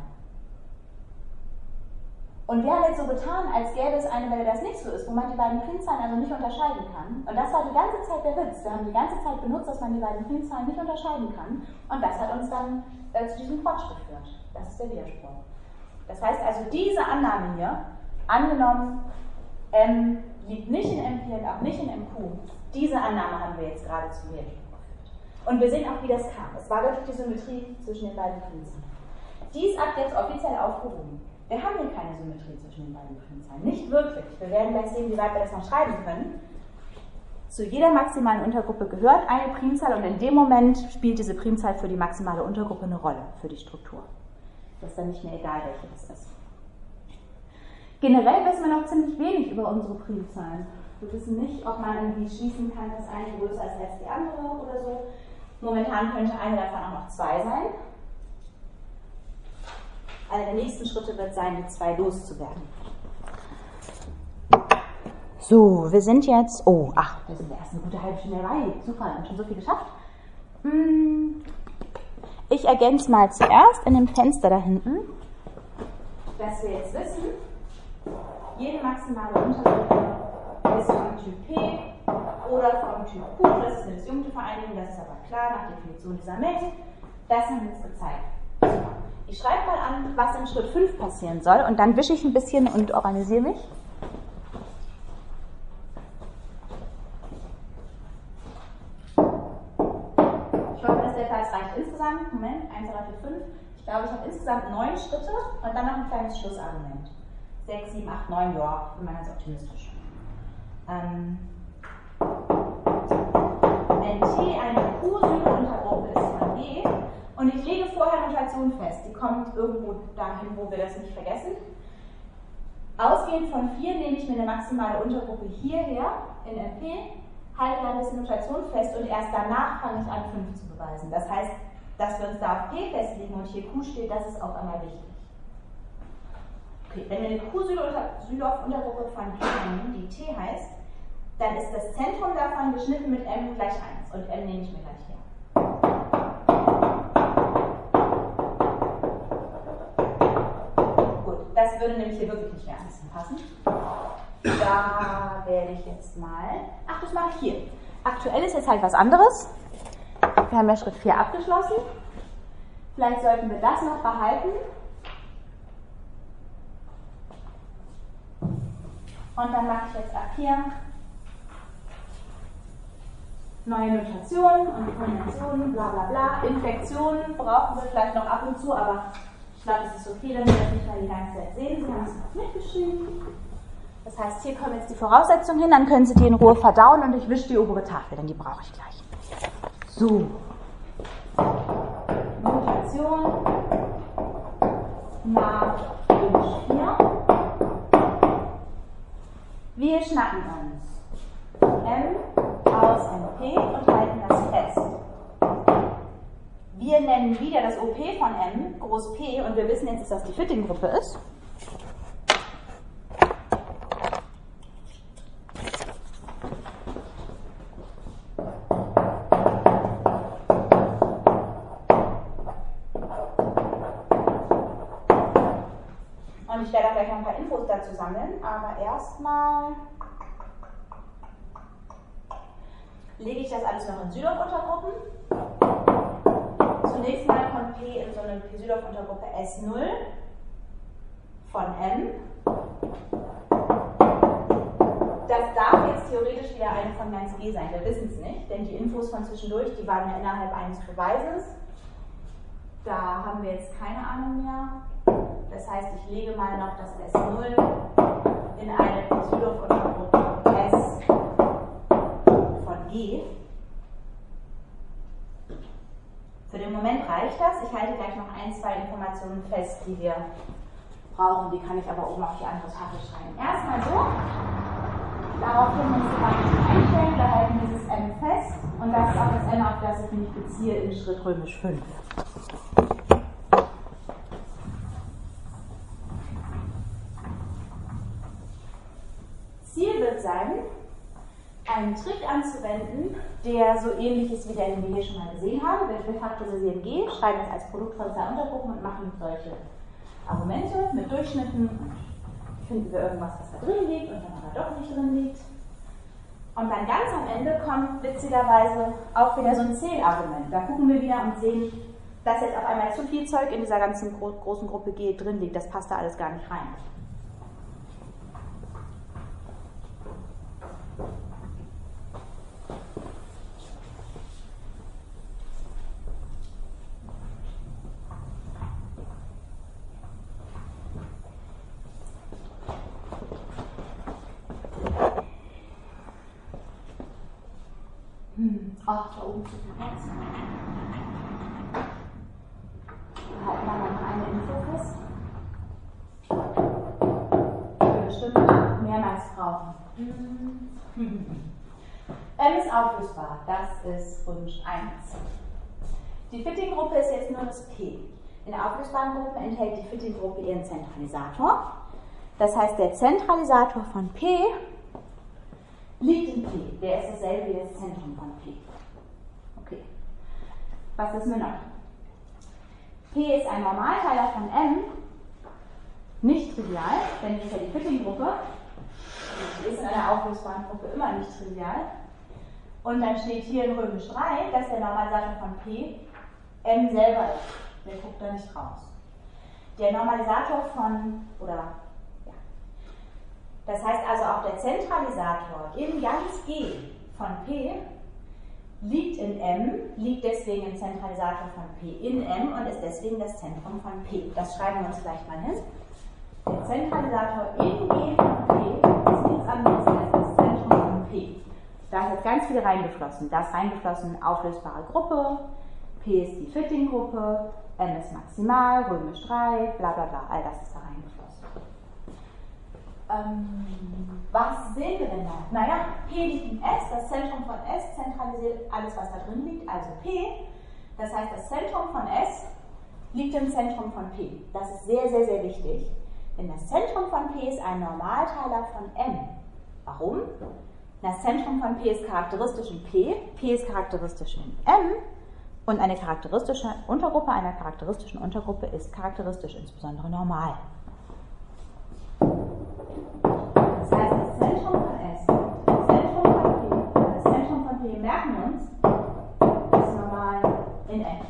Speaker 1: Und wir haben jetzt so getan, als gäbe es eine, weil das nicht so ist, wo man die beiden Primzahlen also nicht unterscheiden kann. Und das war die ganze Zeit der Witz. Wir haben die ganze Zeit benutzt, dass man die beiden Primzahlen nicht unterscheiden kann. Und das hat uns dann zu diesem Fortschritt geführt. Das ist der Widerspruch. Das heißt also, diese Annahme hier, angenommen, M liegt nicht in MP und auch nicht in MQ, diese Annahme haben wir jetzt gerade zum Widerspruch geführt. Und wir sehen auch, wie das kam. Es war wirklich die Symmetrie zwischen den beiden Primzahlen. Die ist ab jetzt offiziell aufgehoben. Wir haben hier keine Symmetrie zwischen den beiden Primzahlen. Nicht wirklich. Wir werden gleich sehen, wie weit wir das noch schreiben können. Zu jeder maximalen Untergruppe gehört eine Primzahl und in dem Moment spielt diese Primzahl für die maximale Untergruppe eine Rolle für die Struktur. Das ist dann nicht mehr egal, welche das ist. Generell wissen wir noch ziemlich wenig über unsere Primzahlen. Wir wissen nicht, ob man irgendwie schließen kann, dass eine größer ist als die andere oder so. Momentan könnte eine davon auch noch 2 sein. Einer der nächsten Schritte wird sein, die 2 loszuwerden. So, wir sind jetzt, wir sind erst eine gute halbe Stunde dabei. Super, wir haben schon so viel geschafft. Ich ergänze mal zuerst in dem Fenster da hinten, dass wir jetzt wissen, jede maximale Untergruppe ist vom Typ P oder vom Typ Q. Das ist eine disjunkte Vereinigung, das ist aber klar nach Definition dieser Menge. Das haben wir jetzt gezeigt. So, Ich schreibe mal an, was in Schritt 5 passieren soll und dann wische ich ein bisschen und organisiere mich. Ich hoffe, dass der Kreis reicht insgesamt. Moment, 1, 2, 3, 4, 5. Ich glaube, ich habe insgesamt 9 Schritte und dann noch ein kleines Schlussargument. 6, 7, 8, 9, ja, bin mal ganz optimistisch. Wenn T eine Q-Untergruppe ist von G und ich lege vorher Notation fest, die kommt irgendwo dahin, wo wir das nicht vergessen. Ausgehend von 4 nehme ich mir eine maximale Untergruppe hierher in MP, halte ein bisschen Notation fest und erst danach fange ich an 5 zu beweisen. Das heißt, dass wir uns da auf P festlegen und hier Q steht, das ist auch einmal wichtig. Okay, wenn wir eine Q-Südorf-Untergruppe von P nehmen, die T heißt, dann ist das Zentrum davon geschnitten mit M gleich 1 und M nehme ich mir gleich her. Gut, das würde nämlich hier wirklich nicht mehr ein bisschen passen. Da werde ich jetzt mal, ach, das mache ich hier. Aktuell ist jetzt halt was anderes. Wir haben ja Schritt 4 abgeschlossen. Vielleicht sollten wir das noch behalten. Und dann mache ich jetzt ab hier neue Notationen und Konventionen, bla bla bla. Inflektionen brauchen wir vielleicht noch ab und zu, aber ich glaube, es ist okay, wenn wir das nicht mal die ganze Zeit sehen. Sie haben es noch mitgeschrieben. Das heißt, hier kommen jetzt die Voraussetzungen hin, dann können Sie die in Ruhe verdauen und ich wische die obere Tafel, denn die brauche ich gleich. So. Notation nach Wunsch 4. Wir schnappen uns M aus MP und halten das fest. Wir nennen wieder das OP von M, groß P, und wir wissen jetzt, dass das die Fitting-Gruppe ist. Und ich werde auch gleich noch ein paar Infos dazu sammeln, aber erstmal lege ich das alles noch in Südorf-Untergruppen. Zunächst mal kommt P in so eine Südorf-Untergruppe S0 von M. Das darf jetzt theoretisch wieder eine von ganz G sein, wir wissen es nicht, denn die Infos von zwischendurch, die waren ja innerhalb eines Beweises. Da haben wir jetzt keine Ahnung mehr. Das heißt, ich lege mal noch das S0 in eine Südorf-Untergruppe S von G. Für den Moment reicht das. Ich halte gleich noch ein, zwei Informationen fest, die wir brauchen. Die kann ich aber oben auf die andere Tafel schreiben. Erstmal so. Daraufhin müssen wir mal einstellen. Wir halten dieses M fest. Und das ist auch das M, auf das ich mich beziehe in Schritt römisch 5. Ziel wird sein, einen Trick anzuwenden, der so ähnlich ist wie der, den wir hier schon mal gesehen haben. Wir faktorisieren G, schreiben es als Produkt von zwei Untergruppen und machen solche Argumente mit Durchschnitten. Und finden wir irgendwas, was da drin liegt und dann aber doch nicht drin liegt. Und dann ganz am Ende kommt witzigerweise auch wieder so ein Zählargument. Da gucken wir wieder und sehen, dass jetzt auf einmal zu viel Zeug in dieser ganzen großen Gruppe G drin liegt. Das passt da alles gar nicht rein. Ach, da oben zu viel Platz. Wir halten da noch eine Info fest. Die wir bestimmt mehrmals brauchen. M ist auflösbar, das ist Wunsch 1. Die Fitting-Gruppe ist jetzt nur das P. In der auflösbaren Gruppe enthält die Fitting-Gruppe ihren Zentralisator. Das heißt, der Zentralisator von P liegt in P. Der ist dasselbe wie das Zentrum von P. Okay. Was ist mir noch? P ist ein Normalteiler von M. Nicht trivial, denn das ist ja die Fitting-Gruppe. Die ist in einer auflösbaren Gruppe immer nicht trivial. Und dann steht hier in römisch 3, dass der Normalsator von P M selber ist. Der guckt da nicht raus. der Normalisator von, das heißt also auch der Zentralisator in ganz G von P liegt in M, liegt deswegen im Zentralisator von P in M und ist deswegen das Zentrum von P. Das schreiben wir uns gleich mal hin. Der Zentralisator in G von P ist nichts anderes als das Zentrum von P. Da ist jetzt ganz viel reingeflossen. Da ist reingeflossen auflösbare Gruppe, P ist die Fitting-Gruppe, M ist maximal, römisch 3, bla bla bla, all das ist da reingeflossen. Was sehen wir denn da? Naja, P liegt in S, das Zentrum von S zentralisiert alles, was da drin liegt, also P. Das heißt, das Zentrum von S liegt im Zentrum von P. Das ist sehr, sehr, sehr wichtig, denn das Zentrum von P ist ein Normalteiler von M. Warum? Das Zentrum von P ist charakteristisch in P, P ist charakteristisch in M und eine charakteristische Untergruppe einer charakteristischen Untergruppe ist charakteristisch, insbesondere normal. Das heißt, das Zentrum von S, das Zentrum von P, das Zentrum von P merken wir uns, ist normal in M.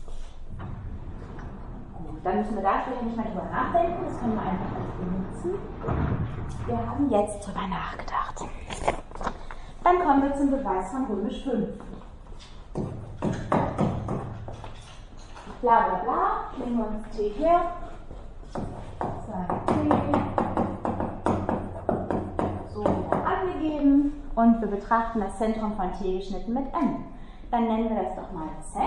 Speaker 1: Gut, dann müssen wir dafür nicht mehr drüber nachdenken, das können wir einfach benutzen. Wir haben jetzt drüber nachgedacht. Dann kommen wir zum Beweis von römisch 5. Bla bla bla, nehmen wir uns T her, 2T, so wieder angegeben und wir betrachten das Zentrum von T geschnitten mit M. Dann nennen wir das doch mal Z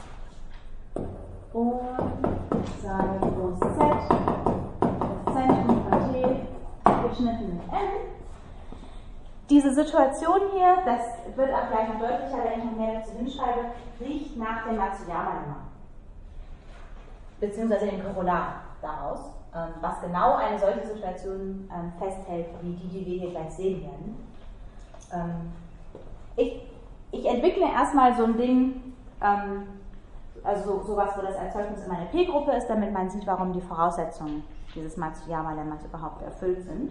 Speaker 1: und sagen groß Z, das Zentrum von T geschnitten mit M. Diese Situation hier, das wird auch gleich noch deutlicher, wenn ich noch mehr dazu hinschreibe, riecht nach dem Matsuyama-Lemma. Beziehungsweise dem Korollar daraus, was genau eine solche Situation festhält, wie die wir hier gleich sehen werden. Ich entwickle erstmal so ein Ding, also sowas, wo das Erzeugnis immer eine P-Gruppe ist, damit man sieht, warum die Voraussetzungen dieses Matsuyama-Lemmas überhaupt erfüllt sind.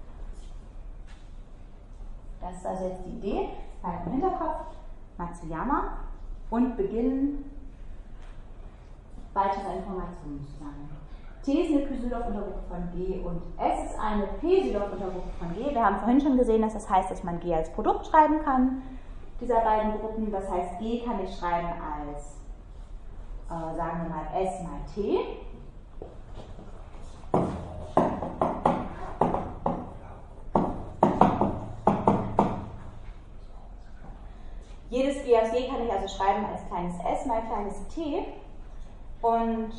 Speaker 1: Das ist also jetzt die Idee, halt im Hinterkopf, Matsuyama und beginnen weitere Informationen zu sammeln. T ist eine Q-Südorf-Untergruppe von G und S ist eine P-Südorf-Untergruppe von G. Wir haben vorhin schon gesehen, dass das heißt, dass man G als Produkt schreiben kann, dieser beiden Gruppen. Das heißt, G kann ich schreiben als, sagen wir mal, S mal T. Jedes G aus G kann ich also schreiben als kleines s mal kleines t. Und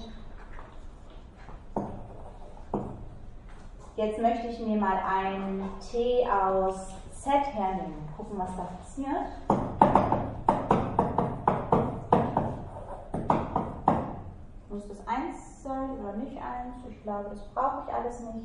Speaker 1: jetzt möchte ich mir mal ein t aus z hernehmen. Gucken, was da passiert. Muss das 1 sein oder nicht 1? Ich glaube, das brauche ich alles nicht.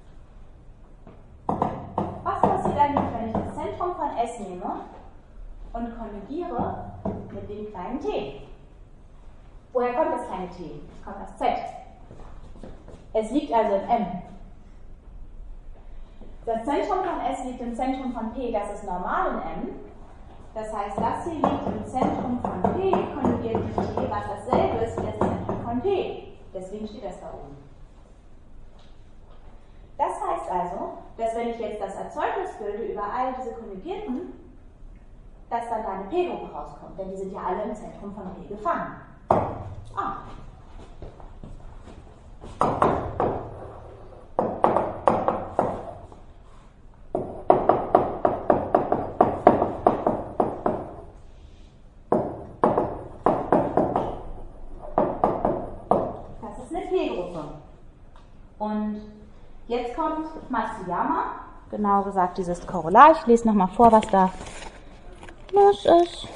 Speaker 1: Was passiert eigentlich, wenn ich das Zentrum von S nehme und konjugiere mit dem kleinen t? Woher kommt das kleine t? Es kommt aus z. Es liegt also in M. Das Zentrum von S liegt im Zentrum von P, das ist normal in M. Das heißt, das hier liegt im Zentrum von P, konjugiert mit T, was dasselbe ist wie das Zentrum von P. Deswegen steht das da oben. Das heißt also, dass wenn ich jetzt das Erzeugnis bilde über all diese Konjugierten, dass dann da eine P-Gruppe rauskommt, denn die sind ja alle im Zentrum von P gefangen. Ah. Das ist eine P-Gruppe. Und jetzt kommt Matsuyama, genau gesagt dieses Korollar. Ich lese nochmal vor, was da los ist.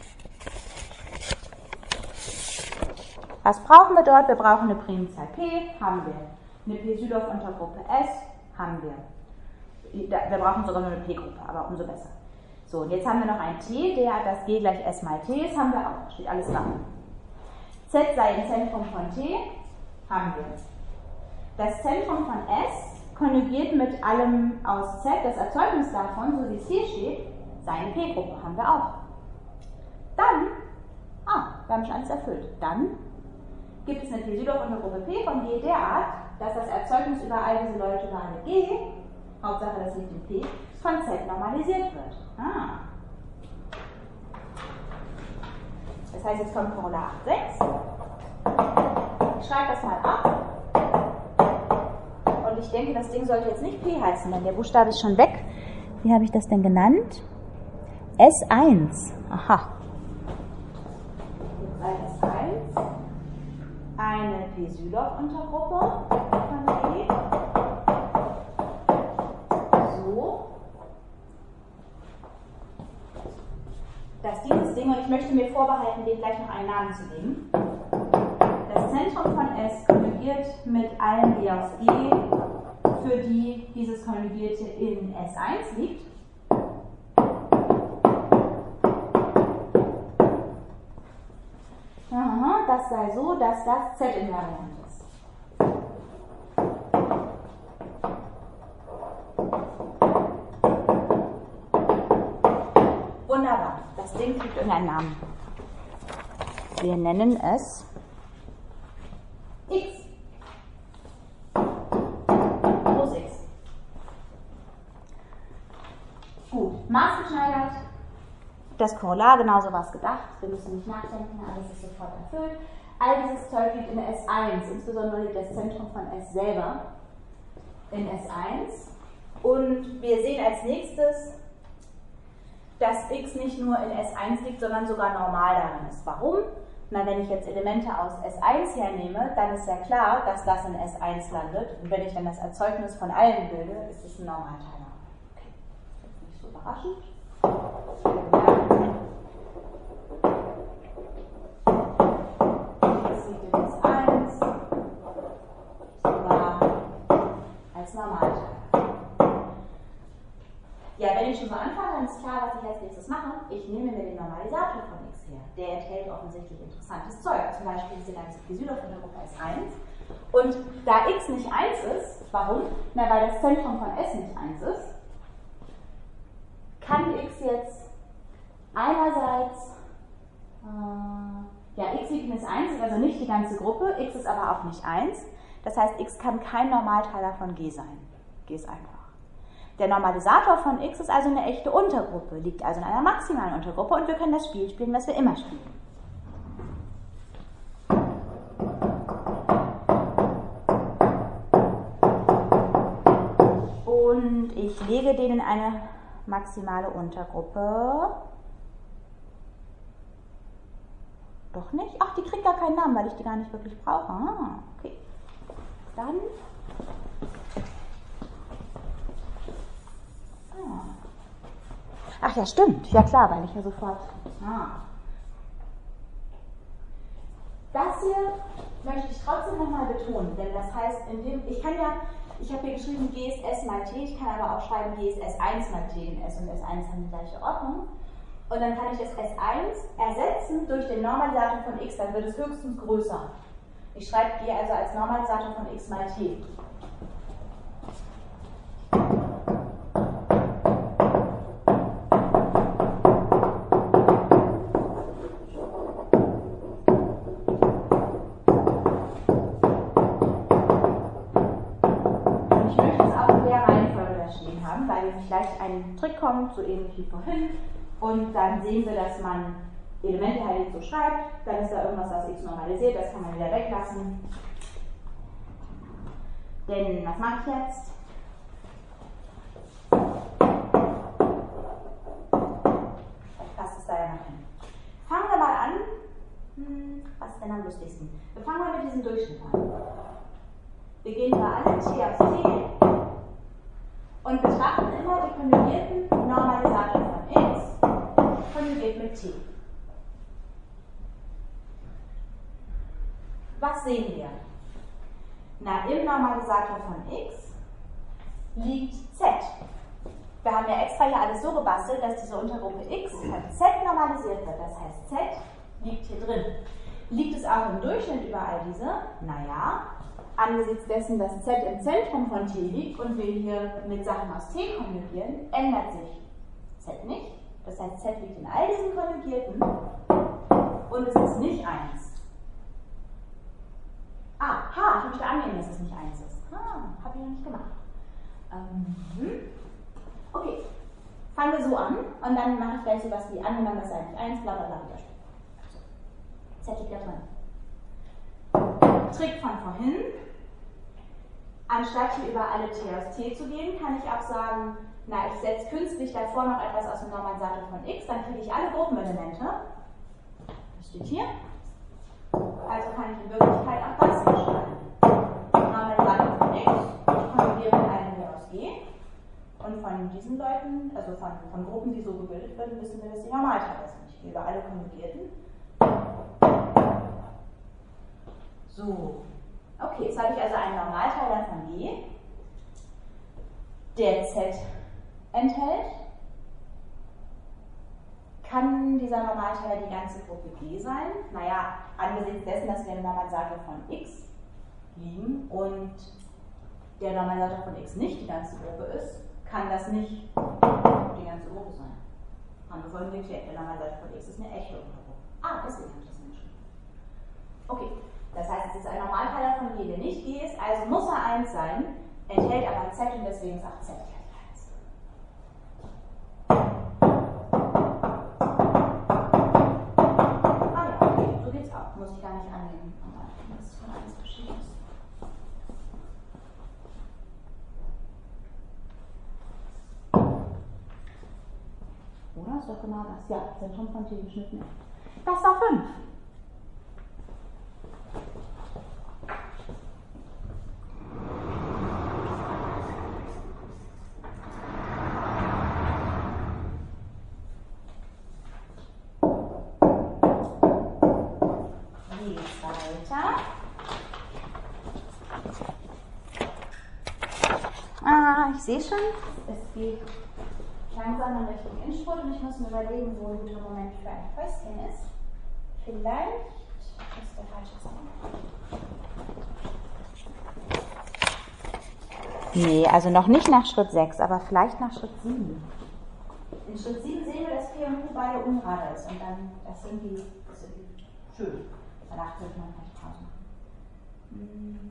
Speaker 1: Was brauchen wir dort? Wir brauchen eine Primzahl P, haben wir. Eine P-Südorf-Untergruppe S, haben wir. Wir brauchen sogar nur eine P-Gruppe, aber umso besser. So, und jetzt haben wir noch ein T, der das G gleich S mal T ist, haben wir auch. Steht alles da. Z sei im Zentrum von T, haben wir. Das Zentrum von S konjugiert mit allem aus Z, das Erzeugnis davon, so wie es hier steht, seine P-Gruppe, haben wir auch. Dann, wir haben schon alles erfüllt. Dann gibt es eine P-Südhoff-Untergruppe P von G derart, dass das Erzeugnis über all diese Leute über eine G, Hauptsache das liegt in P, von Z normalisiert wird. Das heißt, jetzt kommt Corolla 8,6. Ich schreibe das mal ab. Und ich denke, das Ding sollte jetzt nicht P heißen, denn der Buchstabe ist schon weg. Wie habe ich das denn genannt? S1. Aha. Bei S1 eine P-Südhoff-Untergruppe von E. So. Dass dieses Ding, und ich möchte mir vorbehalten, dem gleich noch einen Namen zu geben, das Zentrum von S konjugiert mit allen G aus G, für die dieses Konjugierte in S1 liegt. Das sei so, dass das Z-invariant ist. Wunderbar. Das Ding kriegt irgendeinen Namen. Wir nennen es X. Groß X. Gut. Maßgeschneidert. Das Korrelat, genauso war es gedacht. Wir müssen nicht nachdenken, alles ist sofort erfüllt. All dieses Zeug liegt in S1, insbesondere liegt das Zentrum von S selber in S1. Und wir sehen als nächstes, dass X nicht nur in S1 liegt, sondern sogar normal darin ist. Warum? Na, wenn ich jetzt Elemente aus S1 hernehme, dann ist ja klar, dass das in S1 landet. Und wenn ich dann das Erzeugnis von allen bilde, ist es ein Normalteiler. Okay, das ist nicht so überraschend. X liegt in S1, sogar als Normalteiler. Ja, wenn ich schon so anfange, dann ist klar, was ich als nächstes mache. Ich nehme mir den Normalisator von X her. Der enthält offensichtlich interessantes Zeug. Zum Beispiel diese ganze P-Südhoff-Untergruppe S1. Und da X nicht 1 ist, warum? Na, weil das Zentrum von S nicht 1 ist, kann X jetzt einerseits, X liegt in S1, ist also nicht die ganze Gruppe, X ist aber auch nicht 1. Das heißt, X kann kein Normalteiler von G sein. G ist einfach. Der Normalisator von X ist also eine echte Untergruppe, liegt also in einer maximalen Untergruppe und wir können das Spiel spielen, das wir immer spielen. Und ich lege den in eine maximale Untergruppe. Doch nicht? Ach, die kriegt gar keinen Namen, weil ich die gar nicht wirklich brauche. Ah, okay. Dann... Ach ja, stimmt. Ja klar, weil ich ja sofort... Das hier möchte ich trotzdem nochmal betonen, denn das heißt, ich habe hier geschrieben G ist S mal T, ich kann aber auch schreiben G ist S1 mal T, denn S und S1 haben die gleiche Ordnung. Und dann kann ich das S1 ersetzen durch den Normalisator von X, dann wird es höchstens größer. Ich schreibe G also als Normalisator von X mal T. Gleich ein Trick kommt, so ähnlich wie vorhin, und dann sehen wir, dass man Elemente halt so schreibt, dann ist da irgendwas, das X normalisiert, das kann man wieder weglassen. Denn was mache ich jetzt? Was ist da ja noch hin? Fangen wir mal an. Was ist denn am lustigsten? Wir fangen mal mit diesem Durchschnitt an. Wir gehen über alle T auf T. Und betrachten immer die konjugierten Normalisator von X konjugiert mit T. Was sehen wir? Na, im Normalisator von X liegt Z. Wir haben ja extra hier alles so gebastelt, dass diese Untergruppe X von Z normalisiert wird. Das heißt, Z liegt hier drin. Liegt es auch im Durchschnitt über all diese? Naja. Angesichts dessen, dass Z im Zentrum von T liegt und wir hier mit Sachen aus T konjugieren, ändert sich Z nicht. Das heißt, Z liegt in all diesen Konjugierten und es ist nicht 1. H, ich möchte annehmen, dass es nicht 1 ist. Habe ich noch nicht gemacht. Okay, fangen wir so an und dann mache ich gleich sowas wie angenommen, das sei nicht 1, bla bla bla wieder. Z liegt da drin. Trick von vorhin. Anstatt hier über alle T aus T zu gehen, kann ich auch sagen, na, ich setze künstlich davor noch etwas aus dem Normalisator von x, dann kriege ich alle Gruppenelemente. Das steht hier. Also kann ich in Wirklichkeit auch das hier schreiben. Normalisator von x, ich konjugiere einen hier aus G. Und von diesen Leuten, also von Gruppen, die so gebildet werden, wissen wir, dass die Normalteile sind. Ich gehe über alle Konjugierten. So. Okay, jetzt habe ich also einen Normalteiler von G, der Z enthält. Kann dieser Normalteiler die ganze Gruppe G sein? Naja, angesichts dessen, dass wir im Normalisator von x liegen und der Normalisator von x nicht die ganze Gruppe ist, kann das nicht die ganze Gruppe sein. Haben wir vorhin geklärt, der Normalisator von x ist eine echte Untergruppe. Deswegen habe ich das hingeschrieben. Okay. Das heißt, es ist ein Normalteiler von G, der nicht G ist, also muss er 1 sein, enthält aber Z und deswegen ist auch Z gleich 1. Ja, okay, so geht's auch. Muss ich gar nicht annehmen. Aber das ist von 1 verschieden ist. Oder? Ist doch genau das. Ja, Zentrum von T geschnitten. Das war 5. Ich sehe schon, es geht langsam in Richtung Endspurt und ich muss mir überlegen, wo ein guter Moment für ein Päuschen ist. Vielleicht ist der falsche Zeitpunkt. Nee, also noch nicht nach Schritt 6, aber vielleicht nach Schritt 7. In Schritt 7 sehen wir, dass P und Q beide ungerade ist und dann, das sind die schön. Danach wird man vielleicht Pause machen.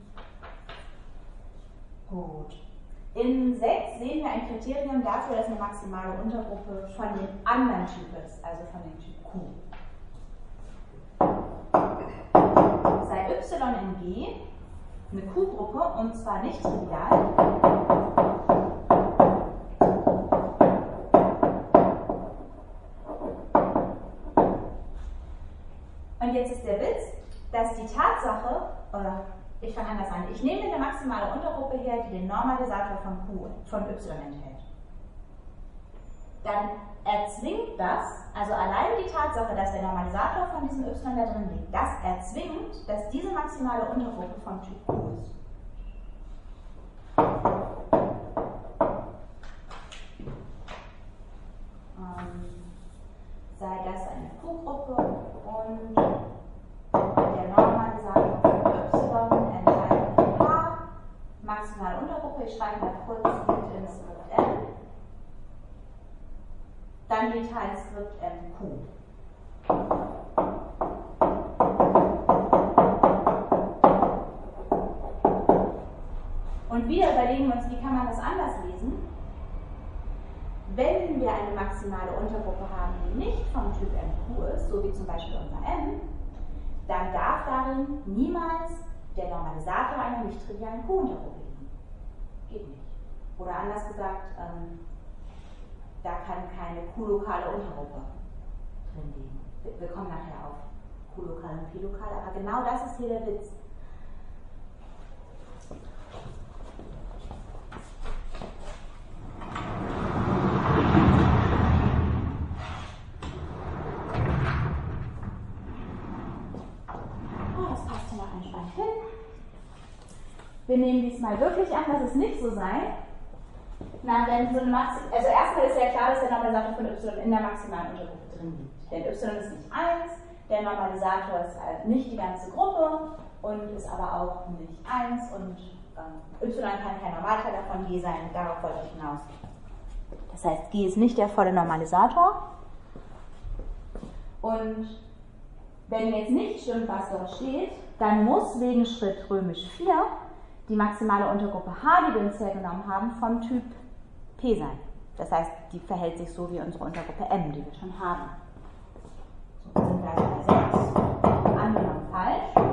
Speaker 1: Gut. In 6 sehen wir ein Kriterium dafür, dass eine maximale Untergruppe von dem anderen Typ ist, also von dem Typ Q. Sei Y in G eine Q-Gruppe und zwar nicht trivial. Und jetzt ist der Witz, dass die Tatsache, oder ich fange anders an. Ich nehme eine maximale Untergruppe her, die den Normalisator von Q, von Y enthält. Dann erzwingt das, also allein die Tatsache, dass der Normalisator von diesem Y da drin liegt, das erzwingt, dass diese maximale Untergruppe vom Typ Q ist. Sei das eine Q-Gruppe und der Normalisator von Y enthält H, maximale Untergruppe, ich schreibe mal kurz mit ins Skript M, dann geht H ins Skript MQ. Und wieder überlegen wir uns, wie kann man das anders lesen? Wenn wir eine maximale Untergruppe haben, die nicht vom Typ MQ ist, so wie zum Beispiel unser M, dann darf darin niemals der Normalisator einer nicht trivialen Q-Untergruppe liegen. Geht nicht. Oder anders gesagt, da kann keine Q-lokale Untergruppe drin liegen. Wir kommen nachher auf Q-lokal und P-lokal, aber genau das ist hier der Witz. Wir nehmen diesmal wirklich an, dass es nicht so sei. Na, wenn so eine also erstmal ist ja klar, dass der Normalisator von y in der maximalen Untergruppe drin liegt. Denn y ist nicht 1, der Normalisator ist halt nicht die ganze Gruppe und ist aber auch nicht 1 und y kann kein Normalteiler von G sein, darauf wollte ich hinaus. Das heißt, G ist nicht der volle Normalisator. Und wenn jetzt nicht stimmt, was dort steht, dann muss wegen Schritt römisch 4 die maximale Untergruppe H, die wir uns hergenommen haben, vom Typ P sein. Das heißt, die verhält sich so wie unsere Untergruppe M, die wir schon haben. So, wir sind also bei 6. Angenommen falsch.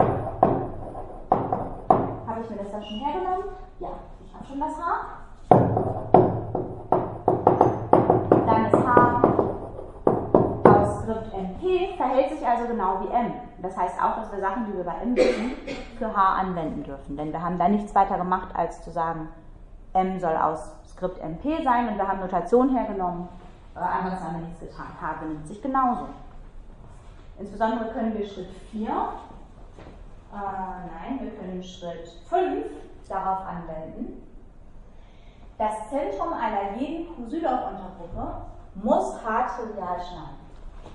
Speaker 1: Habe ich mir das dann schon hergenommen? Ja, ich habe schon das H. Dann ist H aus Skript MP, verhält sich also genau wie M. Das heißt auch, dass wir Sachen, die wir bei M wissen, für H anwenden dürfen. Denn wir haben da nichts weiter gemacht, als zu sagen, M soll aus Skript MP sein und wir haben Notation hergenommen. Ansonsten haben wir nichts getan. H benimmt sich genauso. Insbesondere können wir Schritt 4, wir können Schritt 5 darauf anwenden. Das Zentrum einer jeden Kosylow-Untergruppe muss H trivial schneiden.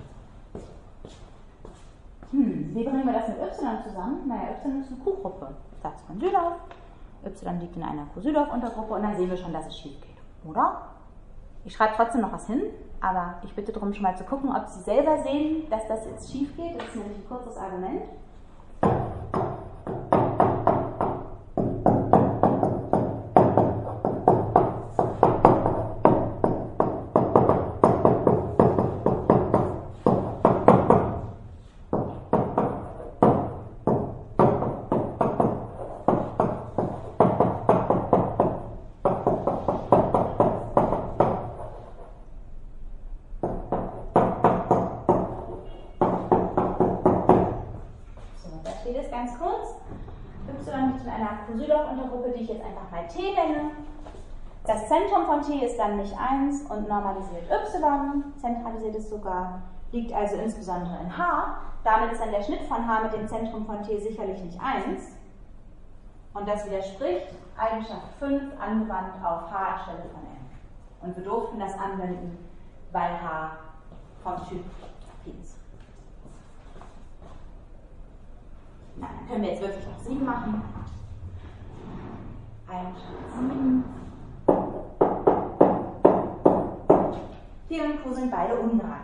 Speaker 1: Wie bringen wir das mit Y zusammen? Naja, Y ist eine Q-Gruppe. Satz von Sylow. Y liegt in einer Kosylow-Untergruppe und dann sehen wir schon, dass es schief geht, oder? Ich schreibe trotzdem noch was hin, aber ich bitte darum, schon mal zu gucken, ob Sie selber sehen, dass das jetzt schief geht. Das ist nämlich ein kurzes Argument. Kosylow-Untergruppe, die ich jetzt einfach mal T nenne. Das Zentrum von T ist dann nicht 1 und normalisiert Y, zentralisiert es sogar, liegt also insbesondere in H. Damit ist dann der Schnitt von H mit dem Zentrum von T sicherlich nicht 1. Und das widerspricht Eigenschaft 5 angewandt auf H anstelle von M. Und wir durften das anwenden, weil H vom Typ P ist. Na, dann können wir jetzt wirklich noch 7 machen. Eigenschaft 7. P und Q sind beide ungerade.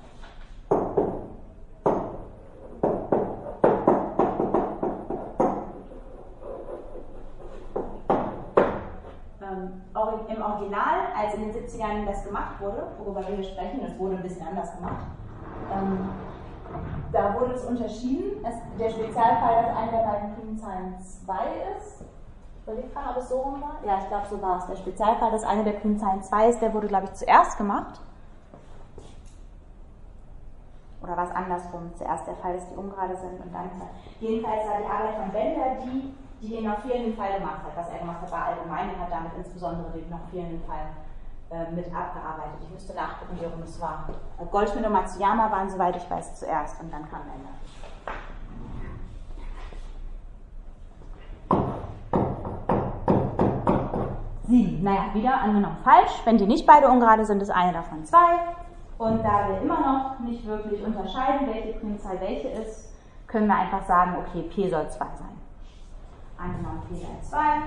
Speaker 1: Im Original, als in den 70ern das gemacht wurde, worüber wir hier sprechen, es wurde ein bisschen anders gemacht, da wurde es unterschieden. Der Spezialfall, dass eine der beiden Primzahlen 2 ist. Ich überlege gerade, ob es so rum war. Ja, ich glaube, so war es. Der Spezialfall, dass eine der Primzahlen 2 ist, der wurde, glaube ich, zuerst gemacht. Oder war es andersrum? Zuerst der Fall, dass die ungerade sind und dann. Jedenfalls war die Arbeit von Bender die den noch fehlenden Fall gemacht hat. Was er gemacht hat, war allgemein und hat damit insbesondere den noch fehlenden Fall mit abgearbeitet. Ich müsste nachgucken, wie rum es war. Goldschmidt und Matsuyama waren, soweit ich weiß, zuerst und dann kam Bender. Naja, wieder angenommen falsch. Wenn die nicht beide ungerade sind, ist eine davon 2. Und da wir immer noch nicht wirklich unterscheiden, welche Primzahl welche ist, können wir einfach sagen, okay, P soll 2 sein. Angenommen P sei 2.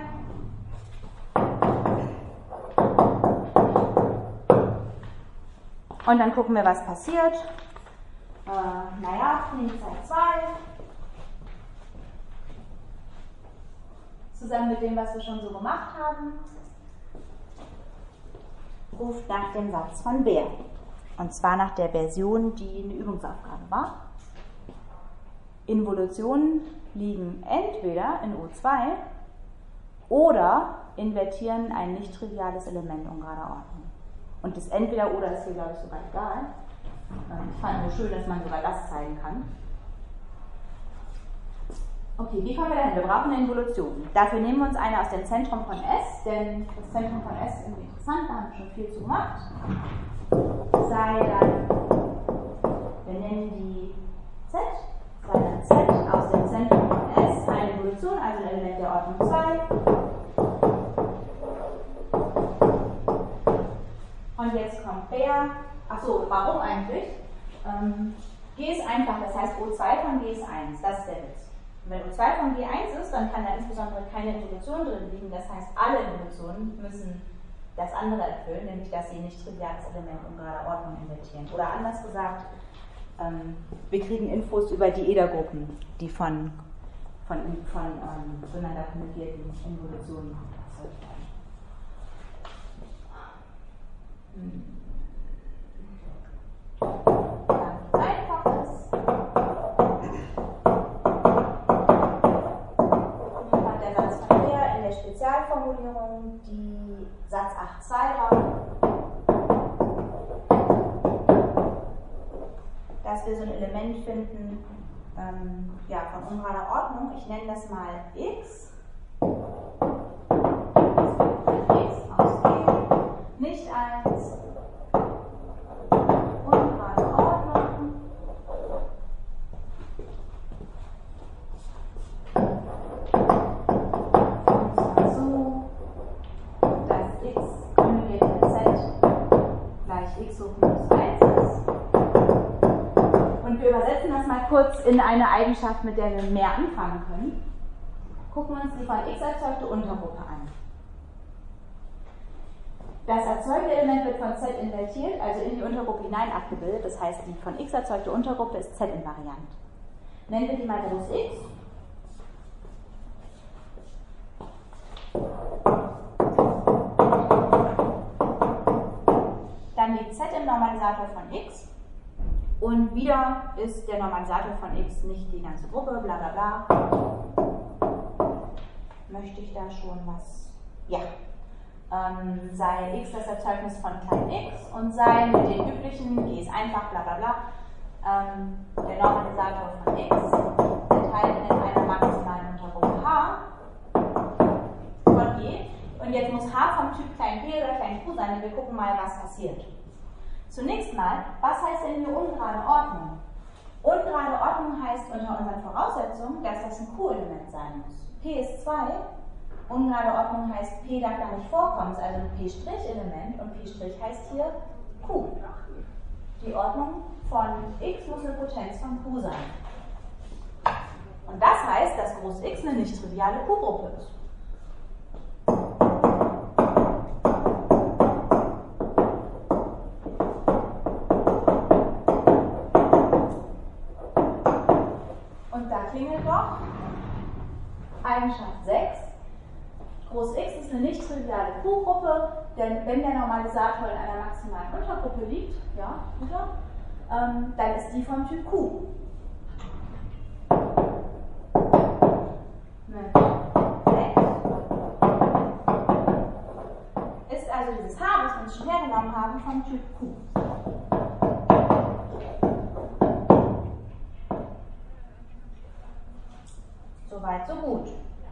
Speaker 1: Und dann gucken wir, was passiert. Naja, Primzahl 2. Zusammen mit dem, was wir schon so gemacht haben, ruft nach dem Satz von Baer. Und zwar nach der Version, die eine Übungsaufgabe war. Involutionen liegen entweder in O2 oder invertieren ein nicht triviales Element ungerader Ordnung. Und das Entweder-Oder ist hier, glaube ich, sogar egal. Ich fand nur schön, dass man sogar das zeigen kann. Okay, wie kommen wir dahin? Wir brauchen eine Involution. Dafür nehmen wir uns eine aus dem Zentrum von S, denn das Zentrum von S ist irgendwie interessant, da haben wir schon viel zu gemacht. Sei dann, wir nennen die Z, sei dann Z aus dem Zentrum von S, eine Involution, also ein Element der Ordnung 2. Und jetzt kommt Baer. Achso, warum eigentlich? G ist einfach, das heißt O2 von G ist 1, das ist der Witz. Und wenn O2 von G 1 ist, dann kann da insbesondere keine Involution drin liegen, das heißt alle Involutionen müssen das andere erfüllen, nämlich dass sie nicht triviales Element ungerader Ordnung invertieren. Oder anders gesagt, wir kriegen Infos über die Eder-Gruppen, die von zueinander konjugierten Involutionen erzeugt werden. Ganz einfaches. Wie kommt der Satz von her? In der Spezialformulierung die Satz 8.2 war, dass wir so ein Element finden von ungerader Ordnung. Ich nenne das mal x. X aus e nicht als ungerade Ordnung. Und zwar so, dass x konjugiert mit z gleich x hoch minus 1 ist. Und wir übersetzen das mal kurz in eine Eigenschaft, mit der wir mehr anfangen können. Gucken wir uns die von x erzeugte Untergruppe an. Das erzeugte Element wird von z invertiert, also in die Untergruppe hinein abgebildet. Das heißt, die von x erzeugte Untergruppe ist z-invariant. Nennen wir die mal groß x. Dann liegt z im Normalisator von x. Und wieder ist der Normalisator von x nicht die ganze Gruppe, bla bla bla. Möchte ich da schon was? Ja. Sei x das Erzeugnis von klein x und sei mit den üblichen, g ist einfach, bla bla bla, der Normalisator von x enthalten in einer maximalen Untergruppe h von g. Und jetzt muss h vom Typ klein p oder klein q sein, und wir gucken mal, was passiert. Zunächst mal, was heißt denn hier ungerade Ordnung? Ungerade Ordnung heißt unter unseren Voraussetzungen, dass das ein Q-Element sein muss. P ist 2. Ungerade Ordnung heißt, P darf gar nicht vorkommen, ist also ein P'-Element, und P' heißt hier Q. Die Ordnung von x muss eine Potenz von Q sein. Und das heißt, dass groß x eine nicht triviale Q-Gruppe ist. Und da klingelt doch Eigenschaft 6. Groß x ist eine nicht triviale Q-Gruppe, denn wenn der Normalisator in einer maximalen Untergruppe liegt, ja, dann ist die vom Typ Q. Mit 6 ist also dieses H, was wir uns schon hergenommen haben, vom Typ Q. Soweit, so gut.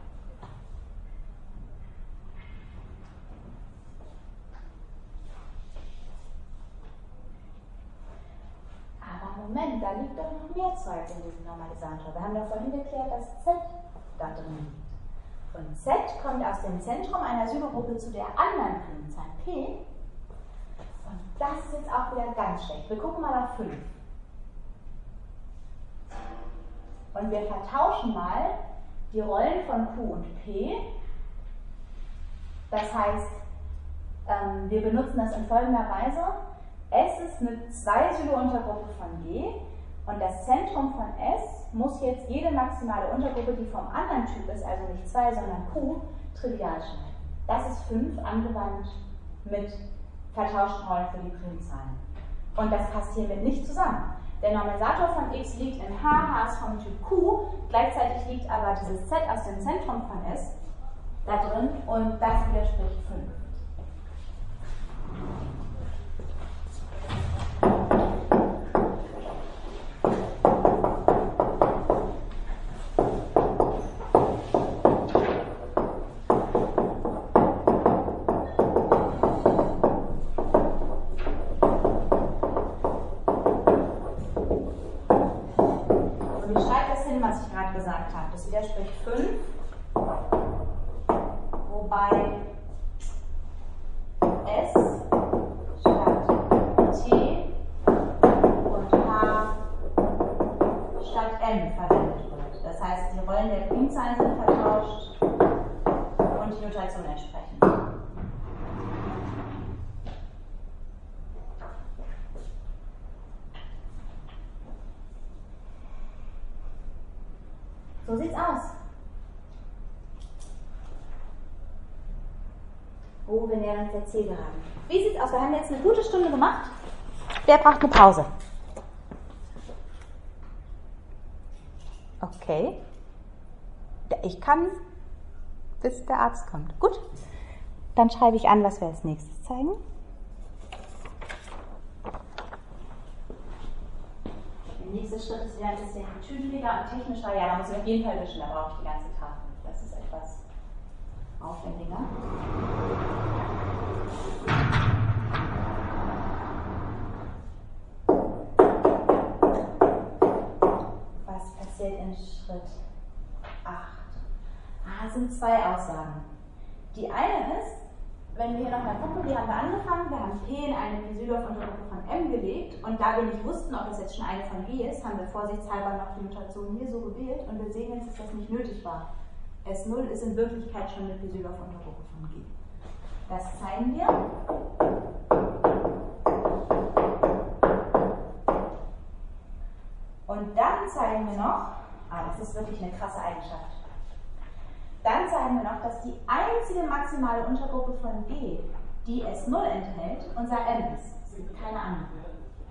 Speaker 1: Moment, da liegt doch noch mehr Zeug in diesem Normalisator. Wir haben doch vorhin geklärt, dass Z da drin liegt. Und Z kommt aus dem Zentrum einer Südogruppe zu der anderen Primzahl P. Und das ist jetzt auch wieder ganz schlecht. Wir gucken mal auf 5. Und wir vertauschen mal die Rollen von Q und P. Das heißt, wir benutzen das in folgender Weise. S ist eine 2-Sylo-Untergruppe von G und das Zentrum von S muss jetzt jede maximale Untergruppe, die vom anderen Typ ist, also nicht 2, sondern Q, trivial schneiden. Das ist 5 angewandt mit vertauschten Rollen für die Primzahlen. Und das passt hiermit nicht zusammen. Der Normalisator von x liegt in H, H ist vom Typ Q, gleichzeitig liegt aber dieses Z aus dem Zentrum von S da drin und das widerspricht 5. Das widerspricht 5, wobei S statt T und H statt M verwendet wird. Das heißt, die Rollen der Primzahlen sind vertauscht und die Notation entsprechend. So sieht's aus. Oh, wir nähern uns der Zielgeraden. Wie sieht es aus? Wir haben jetzt eine gute Stunde gemacht. Wer braucht eine Pause? Okay. Ich kann, bis der Arzt kommt. Gut. Dann schreibe ich an, was wir als nächstes zeigen. Der nächste Schritt ist wieder ein bisschen tüdeliger und technischer. Ja, da muss ich auf jeden Fall wischen, da brauche ich die ganze Tafel. Das ist etwas aufwendiger. Was passiert in Schritt 8? Es sind zwei Aussagen. Die eine ist, wenn wir hier nochmal gucken, wie haben wir angefangen? Wir haben P in eine Pisildorf-Untergruppe von M gelegt und da wir nicht wussten, ob das jetzt schon eine von G ist, haben wir vorsichtshalber noch die Notation hier so gewählt und wir sehen jetzt, dass das nicht nötig war. S0 ist in Wirklichkeit schon eine Pisildorf-Untergruppe von G. Das zeigen wir. Und dann zeigen wir noch, das ist wirklich eine krasse Eigenschaft. Dann zeigen wir noch, dass die einzige maximale Untergruppe von G, die S0 enthält, unser M ist. Es gibt keine andere.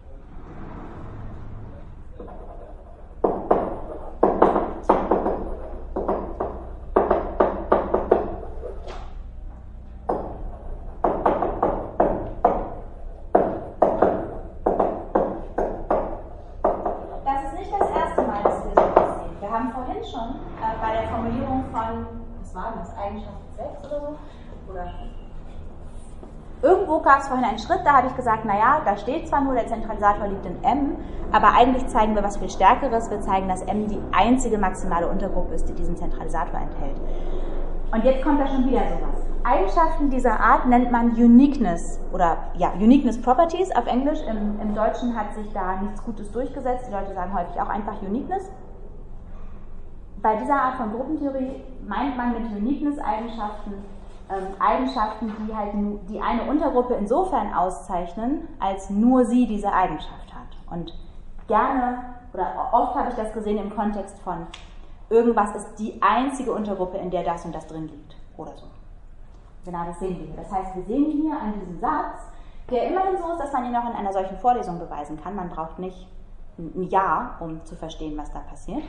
Speaker 1: Das ist nicht das erste Mal, dass wir sowas sehen. Wir haben vorhin schon bei der Formulierung von, was war das, Eigenschaft 6 oder so? Oder irgendwo gab es vorhin einen Schritt, da habe ich gesagt, naja, da steht zwar nur, der Zentralisator liegt in M, aber eigentlich zeigen wir was viel Stärkeres. Wir zeigen, dass M die einzige maximale Untergruppe ist, die diesen Zentralisator enthält. Und jetzt kommt da schon wieder sowas. Eigenschaften dieser Art nennt man Uniqueness oder ja, Uniqueness Properties auf Englisch. Im Deutschen hat sich da nichts Gutes durchgesetzt. Die Leute sagen häufig auch einfach Uniqueness. Bei dieser Art von Gruppentheorie meint man mit Uniqueness-Eigenschaften Eigenschaften, die halt die eine Untergruppe insofern auszeichnen, als nur sie diese Eigenschaft hat. Und gerne, oder oft habe ich das gesehen im Kontext von irgendwas ist die einzige Untergruppe, in der das und das drin liegt. Oder so. Genau, das sehen wir hier. Das heißt, wir sehen hier an diesem Satz, der immerhin so ist, dass man ihn auch in einer solchen Vorlesung beweisen kann. Man braucht nicht ein Jahr, um zu verstehen, was da passiert.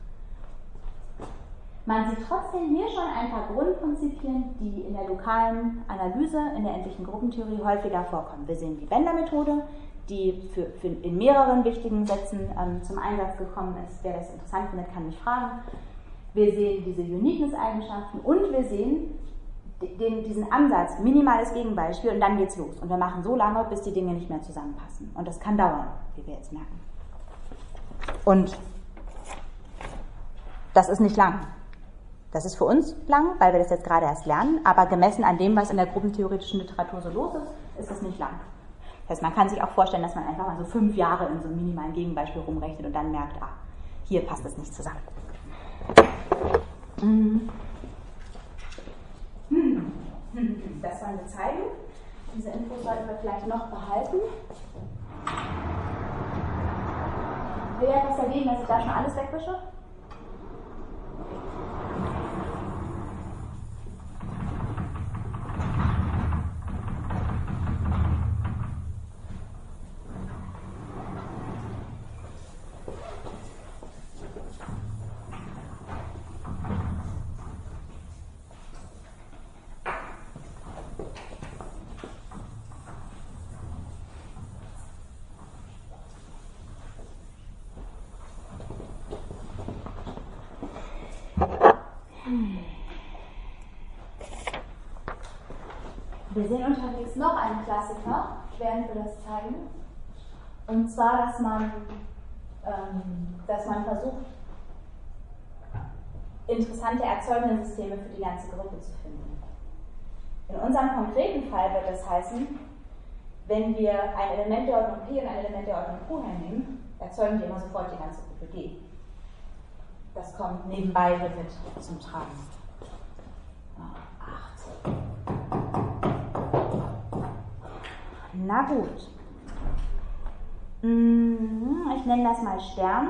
Speaker 1: Man sieht trotzdem hier schon ein paar Grundprinzipien, die in der lokalen Analyse, in der endlichen Gruppentheorie häufiger vorkommen. Wir sehen die Bender-Methode, die in mehreren wichtigen Sätzen zum Einsatz gekommen ist. Wer das interessant findet, kann mich fragen. Wir sehen diese Uniqueness-Eigenschaften und wir sehen diesen Ansatz, minimales Gegenbeispiel und dann geht's los. Und wir machen so lange, bis die Dinge nicht mehr zusammenpassen. Und das kann dauern, wie wir jetzt merken. Und das ist nicht lang. Das ist für uns lang, weil wir das jetzt gerade erst lernen, aber gemessen an dem, was in der gruppentheoretischen Literatur so los ist, ist es nicht lang. Das heißt, man kann sich auch vorstellen, dass man einfach mal so 5 Jahre in so einem minimalen Gegenbeispiel rumrechnet und dann merkt, hier passt es nicht zusammen. Das wollen wir zeigen. Diese Infos sollten wir vielleicht noch behalten. Wer hat was dagegen, dass ich da schon alles wegwische? Wir sehen unterwegs noch einen Klassiker, während wir das zeigen. Und zwar, dass man versucht, interessante Erzeugnissysteme für die ganze Gruppe zu finden. In unserem konkreten Fall wird das heißen, wenn wir ein Element der Ordnung P und ein Element der Ordnung Q hernehmen, erzeugen wir immer sofort die ganze Gruppe G. Das kommt nebenbei hier mit zum Tragen. 8. Na gut. Ich nenne das mal Stern.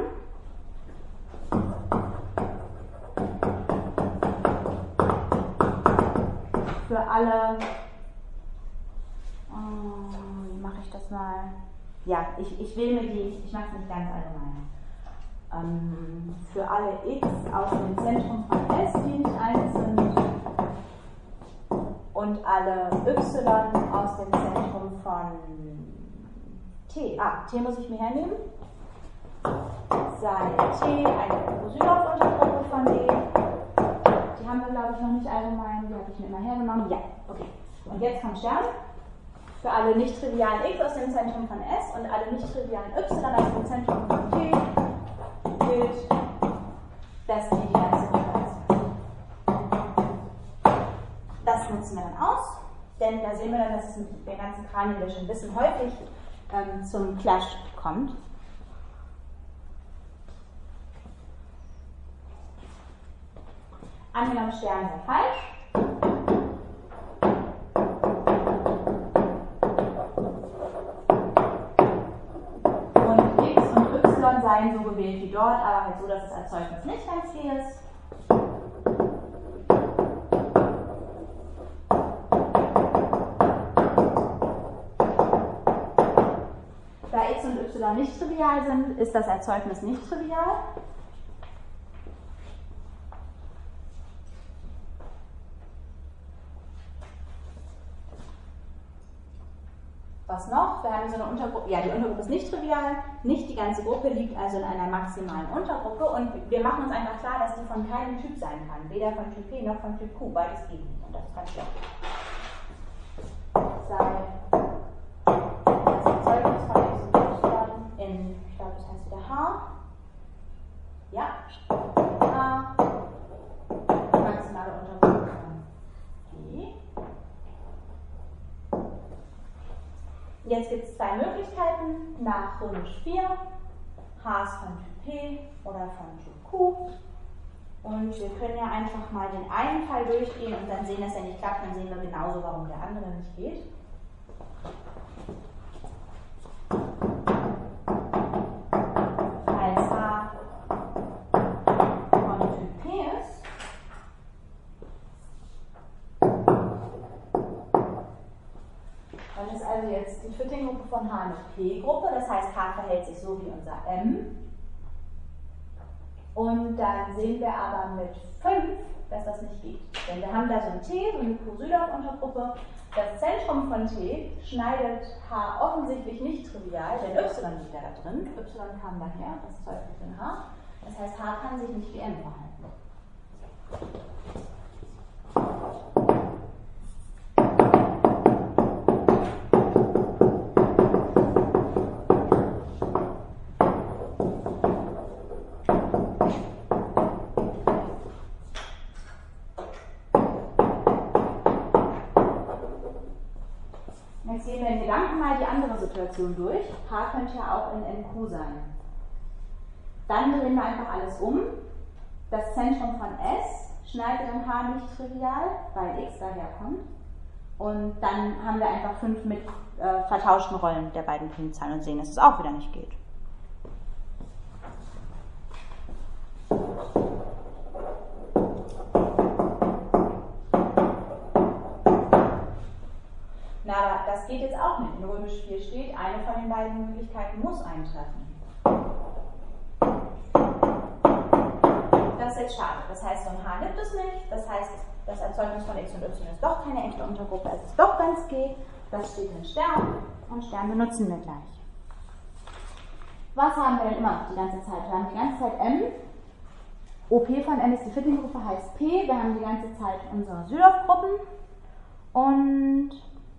Speaker 1: Für alle mal, ja, ich wähle mir die, ich mache es nicht ganz allgemein. Für alle x aus dem Zentrum von S, die nicht 1 sind, und alle y aus dem Zentrum von T. T muss ich mir hernehmen. Sei T eine Kosinus-Untergruppe von D. Die haben wir, glaube ich, noch nicht allgemein. Die habe ich mir immer hergenommen. Ja, okay. Und jetzt kommt Stern. Für alle nicht-trivialen x aus dem Zentrum von S und alle nicht-trivialen y aus dem Zentrum von T gilt, dass die ganze Gruppe ist. Das nutzen wir dann aus, denn da sehen wir dann, dass es mit den ganzen kraniologischen Wissen häufig zum Clash kommt. Angenommen, Stern sei falsch. Und x und y seien so gewählt wie dort, aber halt so, dass das Erzeugnis nicht ganz G ist. Da x und y nicht trivial sind, ist das Erzeugnis nicht trivial. Was noch? Wir haben so eine Untergruppe, ja, die Untergruppe ist nicht trivial, nicht die ganze Gruppe liegt also in einer maximalen Untergruppe und wir machen uns einfach klar, dass die von keinem Typ sein kann, weder von Typ P noch von Typ Q, beides geht nicht und das ist ganz schlecht. Sei das Erzeugnis von x und y in, ich glaube, das heißt wieder H, ja, H, maximale Untergruppe von G. Jetzt gibt es zwei Möglichkeiten nach Römisch 4, H ist von Typ P oder von Typ Q. Und wir können ja einfach mal den einen Fall durchgehen und dann sehen, dass er nicht klappt, dann sehen wir genauso, warum der andere nicht geht. Falls H von Typ P ist, dann ist also jetzt die Fitting-Gruppe von H eine P-Gruppe, das heißt H verhält sich so wie unser M. Und dann sehen wir aber mit 5, dass das nicht geht. Denn wir haben da so ein T, so eine Kosylow-Untergruppe. Das Zentrum von T schneidet H offensichtlich nicht trivial, denn Y liegt ja da drin. Y kam daher, das Zeugnis in H. Das heißt, H kann sich nicht wie M verhalten. Jetzt gehen wir in Gedanken mal die andere Situation durch. H könnte ja auch in NQ sein. Dann drehen wir einfach alles um. Das Zentrum von S schneidet in H nicht trivial, weil x daherkommt. Und dann haben wir einfach 5 mit vertauschten Rollen der beiden Primzahlen und sehen, dass es auch wieder nicht geht. Na, das geht jetzt auch nicht. In Römisch 4 steht, eine von den beiden Möglichkeiten muss eintreffen. Das ist jetzt schade. Das heißt, so ein H gibt es nicht. Das heißt, das Erzeugnis von x und y ist doch keine echte Untergruppe. Es ist doch ganz G. Das steht in Stern. Und Stern benutzen wir gleich. Was haben wir denn immer noch die ganze Zeit? Wir haben die ganze Zeit M. OP von M ist die Fitting-Gruppe, heißt P. Wir haben die ganze Zeit unsere Sydow-Gruppen. Und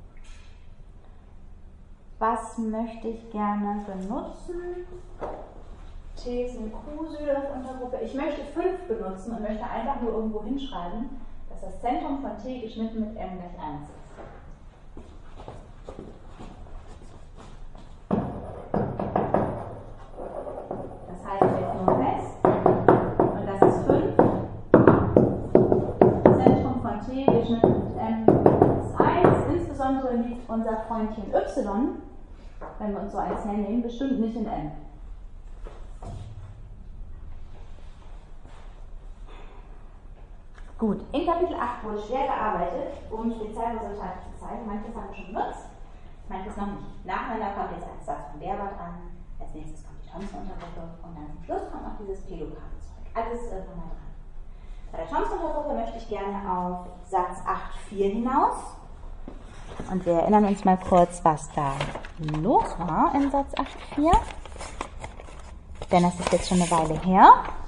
Speaker 1: was möchte ich gerne benutzen? T ist eine Q-Sydow-Untergruppe. Ich möchte 5 benutzen und möchte einfach nur irgendwo hinschreiben, dass das Zentrum von T geschnitten mit M gleich 1 ist. Das heißt jetzt nur fest, und das ist 5. Zentrum von T geschnitten mit M ist 1. Insbesondere liegt unser Freundchen Y, wenn wir uns so eins nehmen, bestimmt nicht in M. Gut, in Kapitel 8 wurde schwer gearbeitet, um Spezialresultate zu zeigen. Manches haben wir schon benutzt. Manches noch nicht. Nacheinander kommt jetzt ein Satz von Werbert an, als nächstes kommt die Thomson-Untergruppe und dann zum Schluss kommt noch dieses pelokale Zeug. Alles nochmal dran. Bei der Thomson-Untergruppe möchte ich gerne auf Satz 8.4 hinaus. Und wir erinnern uns mal kurz, was da los war in Satz 8.4. Denn das ist jetzt schon eine Weile her.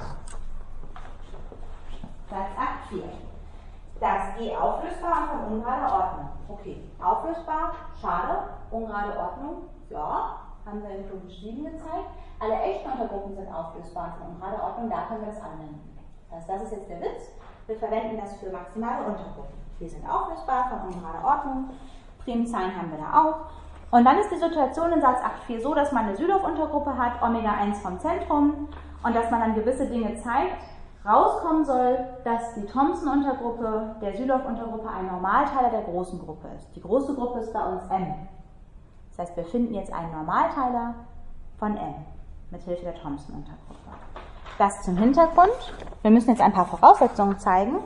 Speaker 1: Satz 8.4. Das G auflösbar und von ungerader Ordnung. Okay, auflösbar, schade, ungerade Ordnung, ja, haben wir in Klugen Stiegen gezeigt. Alle echten Untergruppen sind auflösbar und von ungerader Ordnung, da können wir das anwenden. Das ist jetzt der Witz. Wir verwenden das für maximale Untergruppen. Die sind auflösbar von ungerader Ordnung. Primzahlen haben wir da auch. Und dann ist die Situation in Satz 8.4 so, dass man eine Südhoff-Untergruppe hat, Omega 1 vom Zentrum, und dass man dann gewisse Dinge zeigt. Rauskommen soll, dass die Thomson-Untergruppe der Südhoff-Untergruppe ein Normalteiler der großen Gruppe ist. Die große Gruppe ist bei uns M. Das heißt, wir finden jetzt einen Normalteiler von M mit Hilfe der Thomson-Untergruppe. Das zum Hintergrund. Wir müssen jetzt ein paar Voraussetzungen zeigen.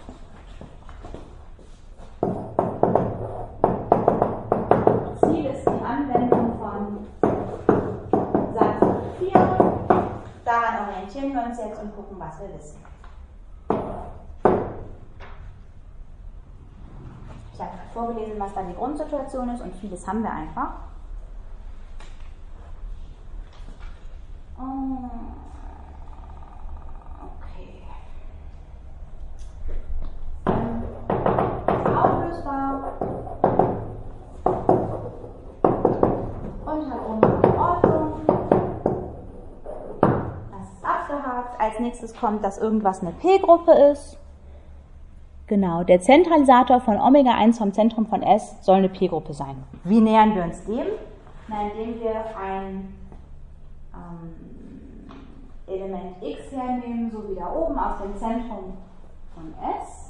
Speaker 1: Ziel ist die Anwendung von Satz 4. Daran orientieren wir uns jetzt und gucken, was wir wissen. Ich habe vorgelesen, was da die Grundsituation ist, und vieles haben wir einfach. Okay. Ist auflösbar und hat ungefähr Ordnung. Das ist abgehakt. Als nächstes kommt, dass irgendwas eine P-Gruppe ist. Genau, der Zentralisator von Omega 1 vom Zentrum von S soll eine P-Gruppe sein. Wie nähern wir uns dem? Na, indem wir ein Element x hernehmen, so wie da oben aus dem Zentrum von S,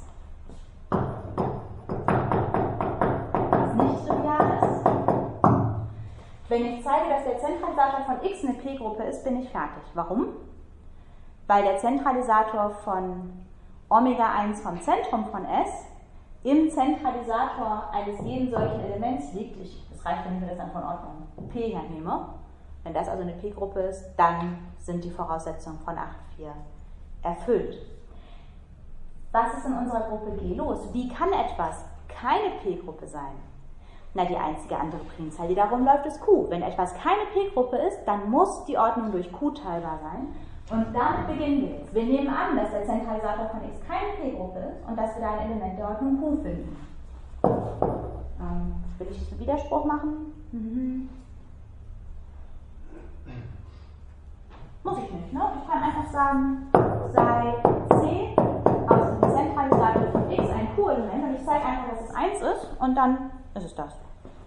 Speaker 1: was nicht trivial ist. Wenn ich zeige, dass der Zentralisator von x eine P-Gruppe ist, bin ich fertig. Warum? Weil der Zentralisator von Omega 1 vom Zentrum von S im Zentralisator eines jeden solchen Elements liegt. Es reicht, wenn ich mir das dann von Ordnung P hernehme. Wenn das also eine P-Gruppe ist, dann sind die Voraussetzungen von 8.4 erfüllt. Was ist in unserer Gruppe G los? Wie kann etwas keine P-Gruppe sein? Na, die einzige andere Primzahl, die da rumläuft, ist Q. Wenn etwas keine P-Gruppe ist, dann muss die Ordnung durch Q teilbar sein. Und damit beginnen wir jetzt. Wir nehmen an, dass der Zentralisator von x keine P-Gruppe ist und dass wir da ein Element der Ordnung Q finden. Will ich einen Widerspruch machen? Muss ich nicht, ne? Ich kann einfach sagen, sei C aus dem Zentralisator von x ein Q-Element, und ich zeige einfach, dass es 1 ist, und dann ist es das.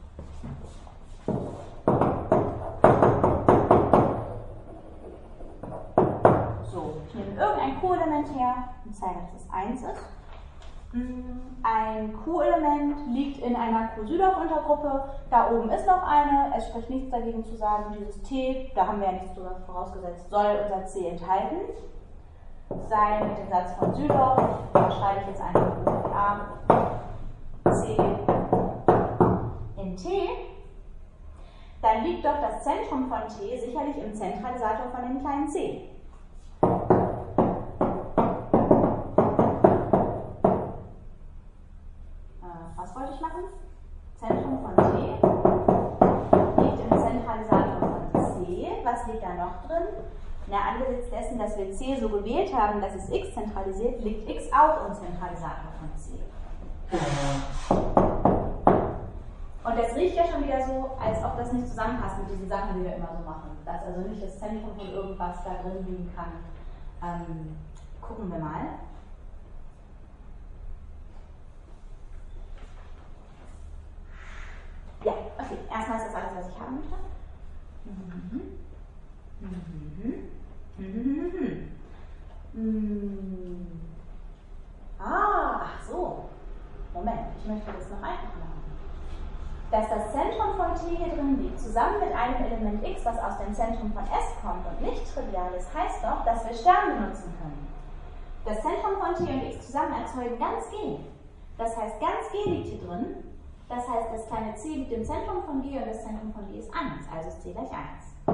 Speaker 1: So, ich nehme irgendein Q-Element her und zeige, dass es 1 ist. Ein Q-Element liegt in einer Q-Südhoff-Untergruppe, da oben ist noch eine, es spricht nichts dagegen zu sagen, dieses T, da haben wir ja nichts drüber vorausgesetzt, soll unser C enthalten. Sei mit dem Satz von Südhoff, da schreibe ich jetzt einfach A, C in T, dann liegt doch das Zentrum von T sicherlich im Zentralisator von dem kleinen c. Was wollte ich machen? Zentrum von T liegt im Zentralisator von C. Was liegt da noch drin? Na, angesichts dessen, dass wir C so gewählt haben, dass es x zentralisiert, liegt x auch im Zentralisator von C. Und das riecht ja schon wieder so, als ob das nicht zusammenpasst mit diesen Sachen, die wir immer so machen. Dass also nicht das Zentrum von irgendwas da drin liegen kann. Gucken wir mal. Ja, okay. Erstmal ist das alles, was ich haben möchte. Ach so. Moment, ich möchte das noch einfach machen. Dass das Zentrum von T hier drin liegt, zusammen mit einem Element x, was aus dem Zentrum von S kommt und nicht trivial ist, heißt doch, dass wir Stern benutzen können. Das Zentrum von T und x zusammen erzeugen ganz G. Das heißt, ganz G liegt hier drin. Das heißt, das kleine c liegt im Zentrum von G und das Zentrum von G ist 1, also ist c gleich 1.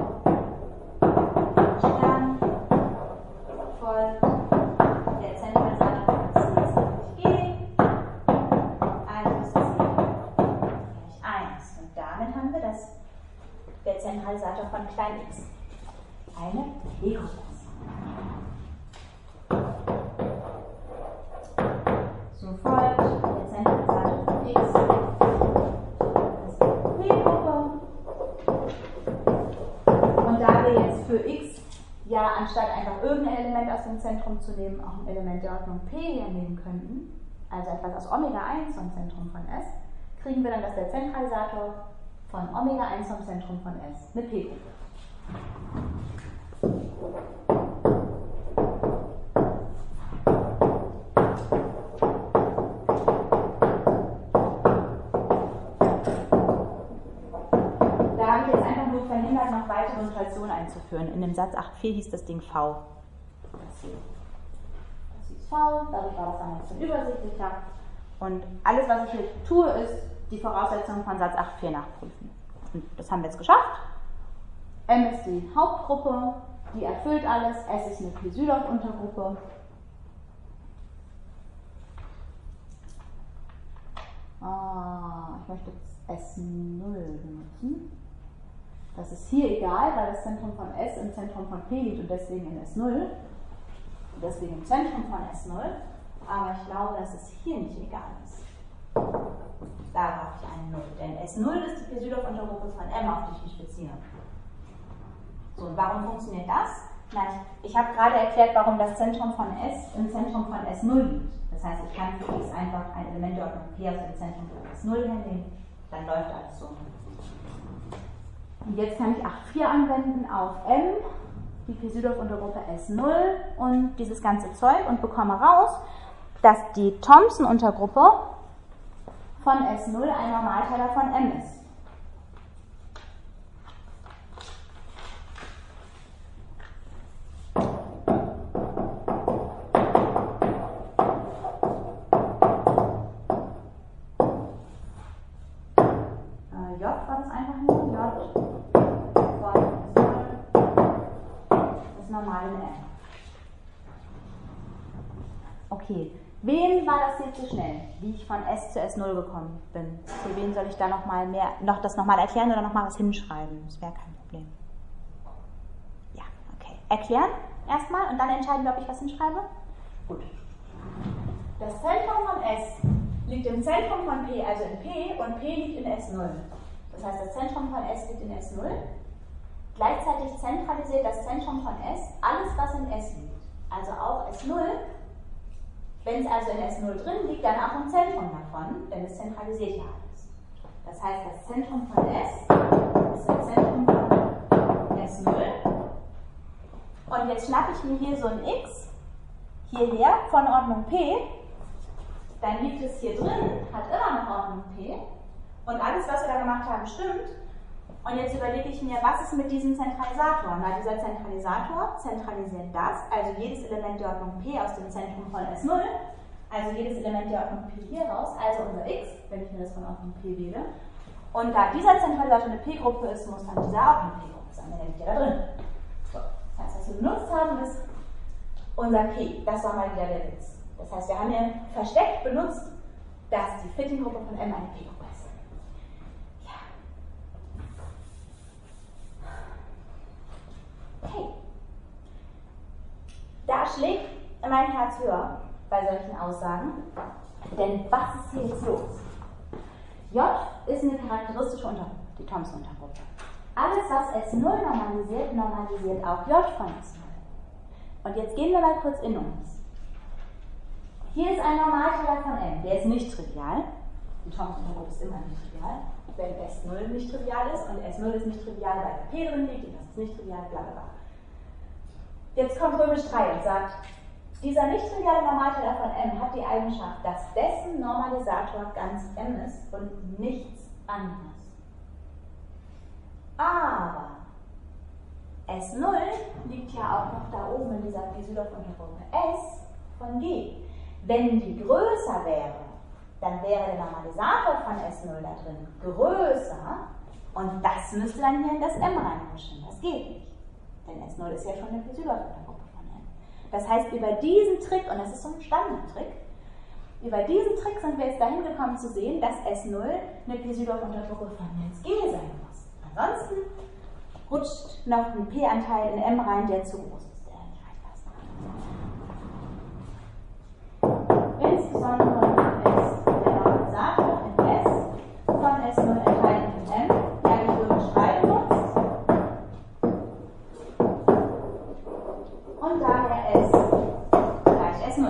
Speaker 1: Dann folgt der Zentralisator von c ist gleich G, also ist das c gleich 1. Und damit haben wir der Zentralisator von klein x eine P-Gruppe ist. So folgt der Zentralisator von x ist eine P-Gruppe. Und da wir jetzt für x ja anstatt einfach irgendein Element aus dem Zentrum zu nehmen, auch ein Element der Ordnung P hernehmen könnten, also etwas aus Omega 1 vom Zentrum von S, kriegen wir dann, dass der Zentralisator von Omega 1 vom Zentrum von S eine P-Gruppe. Da habe ich jetzt einfach nur verhindert, noch weitere Notationen einzuführen. In dem Satz 8.4 hieß das Ding V. Das hieß V, dadurch war das dann ein bisschen übersichtlicher. Und alles, was ich hier tue, ist die Voraussetzungen von Satz 8.4 nachprüfen. Und das haben wir jetzt geschafft. M ist die Hauptgruppe, die erfüllt alles. S ist eine P-Südhoff-Untergruppe. Ich möchte jetzt S0 benutzen. Das ist hier egal, weil das Zentrum von S im Zentrum von P liegt und deswegen in S0. Und deswegen im Zentrum von S0. Aber ich glaube, dass es hier nicht egal ist. Da habe ich eine 0. Denn S0 ist die P-Südhoff-Untergruppe von M, auf die ich mich beziehe. So, und warum funktioniert das? Ich habe gerade erklärt, warum das Zentrum von S im Zentrum von S0 liegt. Das heißt, ich kann für x einfach ein Element der Ordnung P aus dem Zentrum von S0 hernehmen. Dann läuft alles so. Und jetzt kann ich 8.4 anwenden auf M, die P-Südhoff-Untergruppe S0 und dieses ganze Zeug und bekomme raus, dass die Thomson-Untergruppe von S0 ein Normalteiler von M ist. J war das einfach nur, J von S0, das normale M. Okay. Wem war das hier zu schnell, wie ich von S zu S0 gekommen bin? Für wen soll ich da noch das nochmal erklären oder nochmal was hinschreiben? Das wäre kein Problem. Ja, okay. Erklären erstmal und dann entscheiden wir, ob ich was hinschreibe? Gut. Das Zentrum von S liegt im Zentrum von P, also in P, und P liegt in S0. Das heißt, das Zentrum von S liegt in S0. Gleichzeitig zentralisiert das Zentrum von S alles, was in S liegt. Also auch S0. Wenn es also in S0 drin liegt, dann auch im Zentrum davon, denn es zentralisiert ja alles. Das heißt, das Zentrum von S ist im Zentrum von S0. Und jetzt schnappe ich mir hier so ein X hierher von Ordnung P. Dann liegt es hier drin, hat immer noch Ordnung P. Und alles, was wir da gemacht haben, stimmt. Und jetzt überlege ich mir, was ist mit diesem Zentralisator? Na, dieser Zentralisator zentralisiert das, also jedes Element der Ordnung P aus dem Zentrum von S0, also jedes Element der Ordnung P hier raus, also unser X, wenn ich mir das von Ordnung P wähle. Und da dieser Zentralisator eine P-Gruppe ist, muss dann dieser auch eine P-Gruppe sein, der liegt ja da drin. So, das heißt, was wir benutzt haben, ist unser P. Das war mal wieder der Witz. Das heißt, wir haben hier versteckt benutzt, dass die Fitting-Gruppe von M eine P-Gruppe ist. Okay. Da schlägt mein Herz höher bei solchen Aussagen, denn was ist hier jetzt los? J ist eine charakteristische Untergruppe, die Thomson-Untergruppe. Alles, was S0 normalisiert, normalisiert auch J von S0. Und jetzt gehen wir mal kurz in uns. Hier ist ein Normalteiler von M, der ist nicht trivial. Die Thomson-Untergruppe ist immer nicht trivial, wenn S0 nicht trivial ist und S0 ist nicht trivial, weil P drin liegt und das ist nicht trivial, bla bla bla. Jetzt kommt Römisch 3 und sagt, dieser nicht triviale Normalteiler von M hat die Eigenschaft, dass dessen Normalisator ganz M ist und nichts anderes. Aber S0 liegt ja auch noch da oben in dieser P-Südhoff-Untergruppe S von G. Wenn die größer wäre dann wäre der Normalisator von S0 da drin größer und das müsste dann hier in das M reinmischen. Das geht nicht, denn S0 ist ja schon eine P-Südorf-Untergruppe von M. Das heißt, über diesen Trick, und das ist so ein Standardtrick, über diesen Trick sind wir jetzt dahin gekommen zu sehen, dass S0 eine P-Südorf-Untergruppe von Lenz G sein muss. Ansonsten rutscht noch ein P-Anteil in M rein, der zu groß ist, der nicht reinpasst. Insbesondere ist der Normalisator in S von S0 enthalten in M, der eigentlich logisch schreiben muss. Und daher S gleich S0.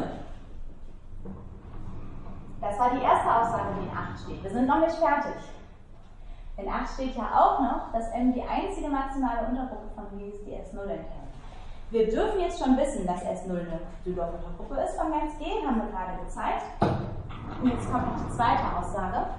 Speaker 1: Das war die erste Aussage, die in 8 steht. Wir sind noch nicht fertig. In 8 steht ja auch noch, dass M die einzige maximale Untergruppe von G ist, die S0 enthält. Wir dürfen jetzt schon wissen, dass S0 eine Südorf-Untergruppe ist von ganz G, haben wir gerade gezeigt. Und jetzt kommt noch die zweite Aussage.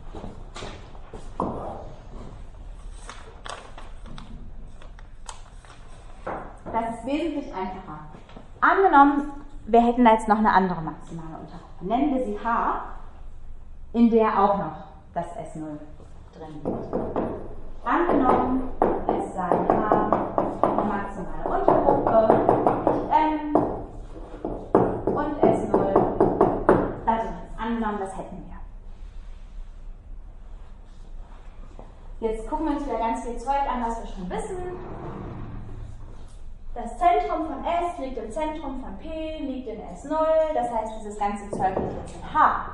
Speaker 1: Das ist wesentlich einfacher. Angenommen, wir hätten da jetzt noch eine andere maximale Untergruppe. Nennen wir sie H, in der auch noch das S0 drin liegt. Angenommen, es sei H eine maximale Untergruppe, M und S0 da drin ist. Angenommen, das hätten wir. Jetzt gucken wir uns wieder ganz viel Zeug an, was wir schon wissen. Das Zentrum von S liegt im Zentrum von P, liegt in S0, das heißt, dieses ganze Zeug liegt jetzt in H.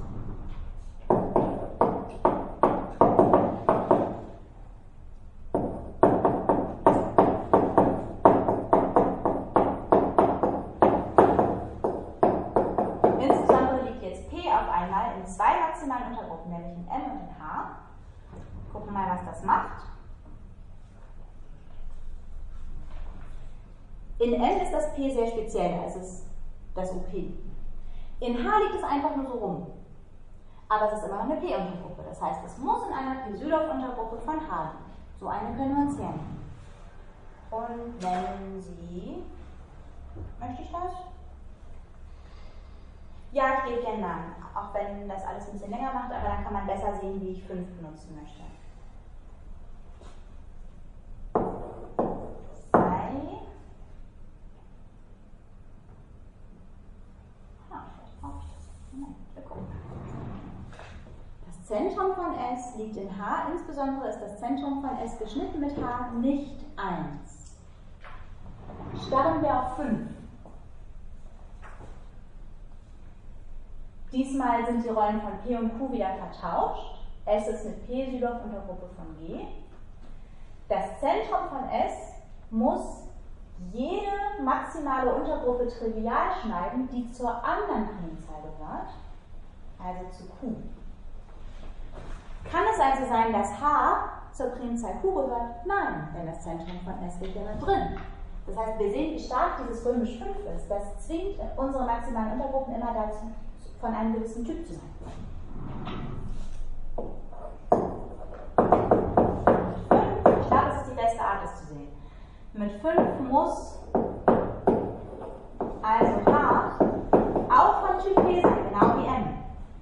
Speaker 1: Insbesondere liegt jetzt P auf einmal in 2 maximalen Untergruppen, nämlich in M und in H. Gucken wir mal, was das macht. In M ist das P sehr speziell, da ist es das OP. In H liegt es einfach nur so rum. Aber es ist immer noch eine P-Untergruppe. Das heißt, es muss in einer P-Südorf-Untergruppe von H liegen. So eine können wir uns hernehmen. Und nennen Sie, möchte ich das? Ja, ich gebe gerne Namen, auch wenn das alles ein bisschen länger macht, aber dann kann man besser sehen, wie ich 5 benutzen möchte. Das Zentrum von S liegt in H, insbesondere ist das Zentrum von S geschnitten mit H nicht 1. Starren wir auf 5. Diesmal sind die Rollen von P und Q wieder vertauscht. S ist eine P-Südorf-Untergruppe von G. Das Zentrum von S muss jede maximale Untergruppe trivial schneiden, die zur anderen Primzahl gehört, also zu Q. Kann es also sein, dass H zur Primzahl Q gehört? Nein, denn das Zentrum von S liegt ja da drin. Das heißt, wir sehen, wie stark dieses römisch 5 ist. Das zwingt unsere maximalen Untergruppen immer dazu, von einem gewissen Typ zu sein. 5, ich glaube, das ist die beste Art, es zu sehen. Mit 5 muss also H auch von Typ P sein, genau wie M.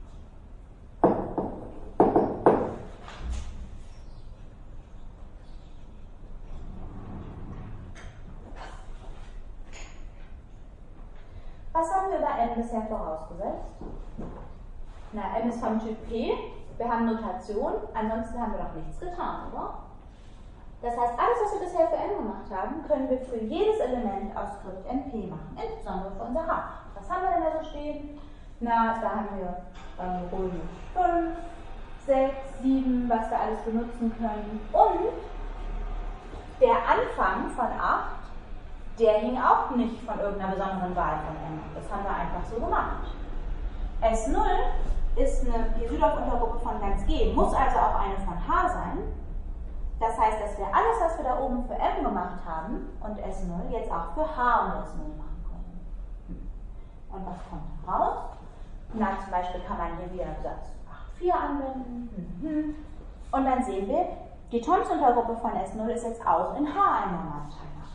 Speaker 1: Was haben wir bei M bisher vorausgesetzt? Na, M ist vom Typ P, wir haben Notation, ansonsten haben wir noch nichts getan, oder? Das heißt, alles, was wir bisher für M gemacht haben, können wir für jedes Element aus Skript MP machen, insbesondere für unser H. Was haben wir denn da so stehen? Na, da haben wir römisch 5, 6, 7, was wir alles benutzen können. Und der Anfang von 8, der hing auch nicht von irgendeiner besonderen Wahl von M. Das haben wir einfach so gemacht. S0 ist eine P-Südorf-Untergruppe von ganz G, muss also auch eine von H sein. Das heißt, dass wir alles, was wir da oben für M gemacht haben und S0, jetzt auch für H und S0 machen können. Und was kommt raus? Na, zum Beispiel kann man hier wieder Satz 8,4 anwenden. Und dann sehen wir, die Thompson-Untergruppe von S0 ist jetzt auch in H ein Normalteiler.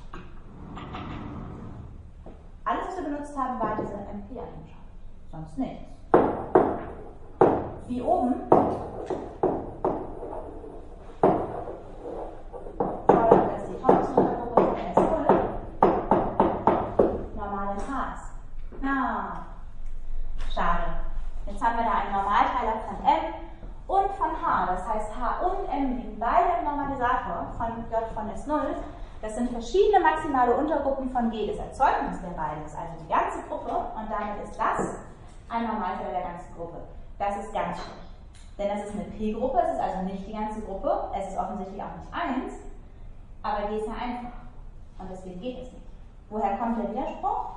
Speaker 1: Alles, was wir benutzt haben, war diese MP-Eigenschaft. Sonst nichts. wie oben, das ist die Thompson-Untergruppe von S0, normalen Hs. Na, schade. Jetzt haben wir da einen Normalteiler von M und von H. Das heißt, H und M liegen beide im Normalisator von J von S0. Das sind verschiedene maximale Untergruppen von G des Erzeugnisses der beiden, also die ganze Gruppe, und damit ist das ein Normalteiler der ganzen Gruppe. Das ist ganz schlecht. Denn das ist eine P-Gruppe, es ist also nicht die ganze Gruppe, es ist offensichtlich auch nicht 1, aber G ist ja einfach. Und deswegen geht es nicht. Woher kommt der Widerspruch?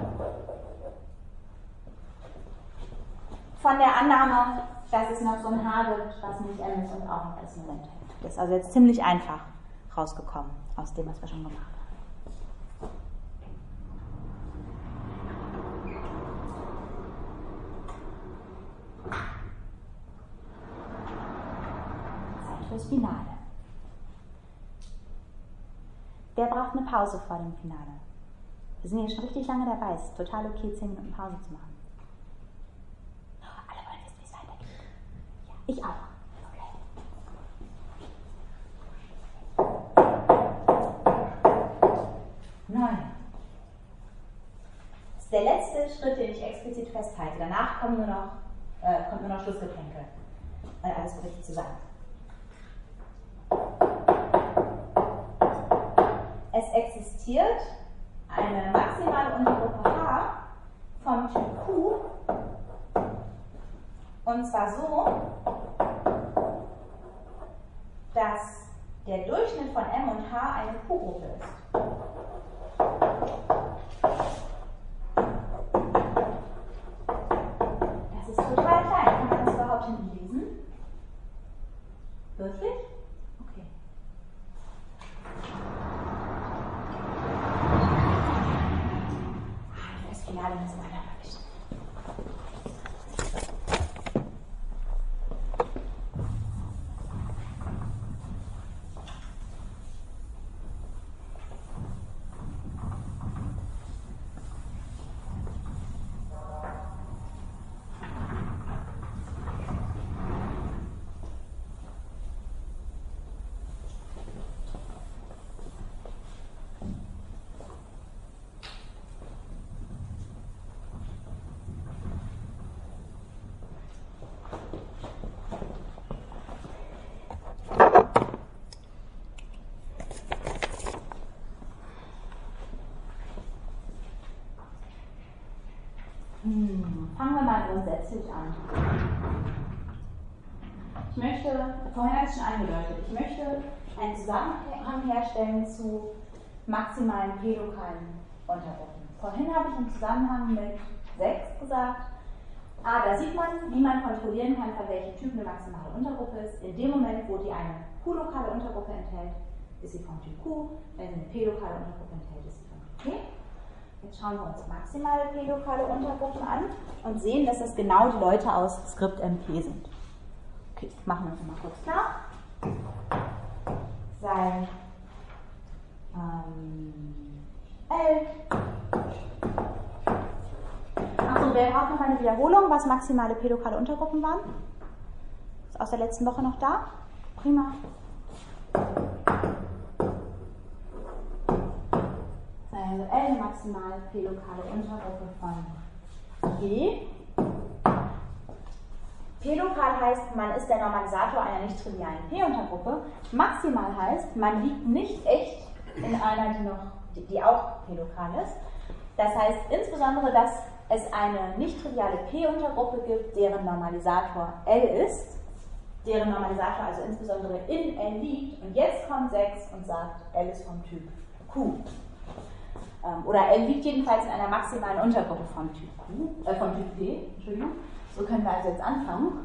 Speaker 1: Von der Annahme, dass es noch so ein H gibt, was nicht M ist und auch noch das Moment hält. Das ist also jetzt ziemlich einfach rausgekommen aus dem, was wir schon gemacht haben. Zeit fürs Finale. Wer braucht eine Pause vor dem Finale? Wir sind hier schon richtig lange dabei. Es ist total okay, 10 Minuten Pause zu machen. Alle wollen wissen, wie es weitergeht. Ja, ich auch. Nein. Das ist der letzte Schritt, den ich explizit festhalte. Danach kommt nur noch Schlussgeplänkel. Weil alles so richtig zusammen. Es existiert eine maximale Untergruppe H vom Typ Q. Und zwar so, dass der Durchschnitt von M und H eine Q-Gruppe ist. Das ist total klein. Kann man das überhaupt hinten lesen? Wirklich? Okay. Das Finale müssen wir dann erwischen. Fangen wir mal grundsätzlich an. Vorhin hatte ich schon angedeutet, ich möchte einen Zusammenhang herstellen zu maximalen p-lokalen Untergruppen. Vorhin habe ich im Zusammenhang mit 6 gesagt, da sieht man, wie man kontrollieren kann, von welchem Typ eine maximale Untergruppe ist. In dem Moment, wo die eine q-lokale Untergruppe enthält, ist sie vom Typ Q. Wenn sie eine p-lokale Untergruppe enthält, ist sie vom Typ P. Jetzt schauen wir uns maximale p-lokale Untergruppen an und sehen, dass das genau die Leute aus Skript MP sind. Okay, machen wir uns mal kurz klar. Sei L. Achso, wer braucht noch eine Wiederholung, was maximale p-lokale Untergruppen waren? Ist aus der letzten Woche noch da? Prima. Also L maximal p-lokale Untergruppe von G. P-lokal heißt, man ist der Normalisator einer nicht trivialen P-Untergruppe. Maximal heißt, man liegt nicht echt in einer, die auch p-lokal ist. Das heißt insbesondere, dass es eine nicht triviale P-Untergruppe gibt, deren Normalisator L ist, deren Normalisator also insbesondere in L liegt. Und jetzt kommt 6 und sagt, L ist vom Typ Q. Oder L liegt jedenfalls in einer maximalen Untergruppe vom Typ P. Entschuldigung. So können wir also jetzt anfangen.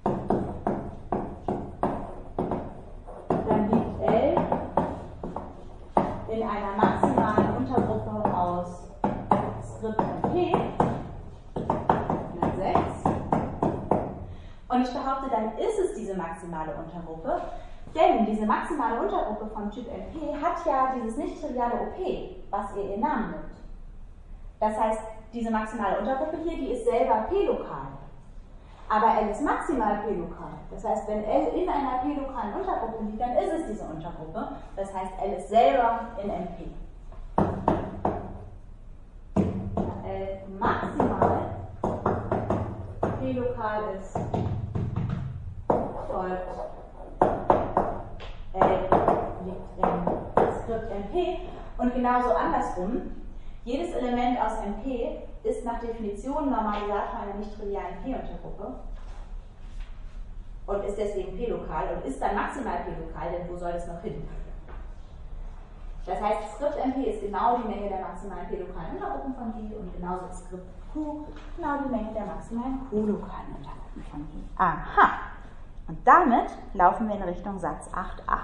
Speaker 1: Dann liegt L in einer maximalen Untergruppe aus Skript und P. Dann 6. Und ich behaupte, dann ist es diese maximale Untergruppe. Denn diese maximale Untergruppe vom Typ MP hat ja dieses nicht-triviale OP, was ihr Namen nimmt. Das heißt, diese maximale Untergruppe hier, die ist selber p-lokal. Aber L ist maximal p-lokal. Das heißt, wenn L in einer p-lokalen Untergruppe liegt, dann ist es diese Untergruppe. Das heißt, L ist selber in NP. L maximal p-lokal ist, folgt L liegt im Skript NP. Und genauso andersrum, jedes Element aus NP ist nach Definition Normalisator einer nicht trivialen P-Untergruppe und ist deswegen p-lokal und ist dann maximal p-lokal, denn wo soll es noch hin? Das heißt, Skript NP ist genau die Menge der maximalen p-lokalen Untergruppen von G und genauso ist Skript Q genau die Menge der maximalen q-lokalen Untergruppen von G. Aha! Und damit laufen wir in Richtung Satz 8.8.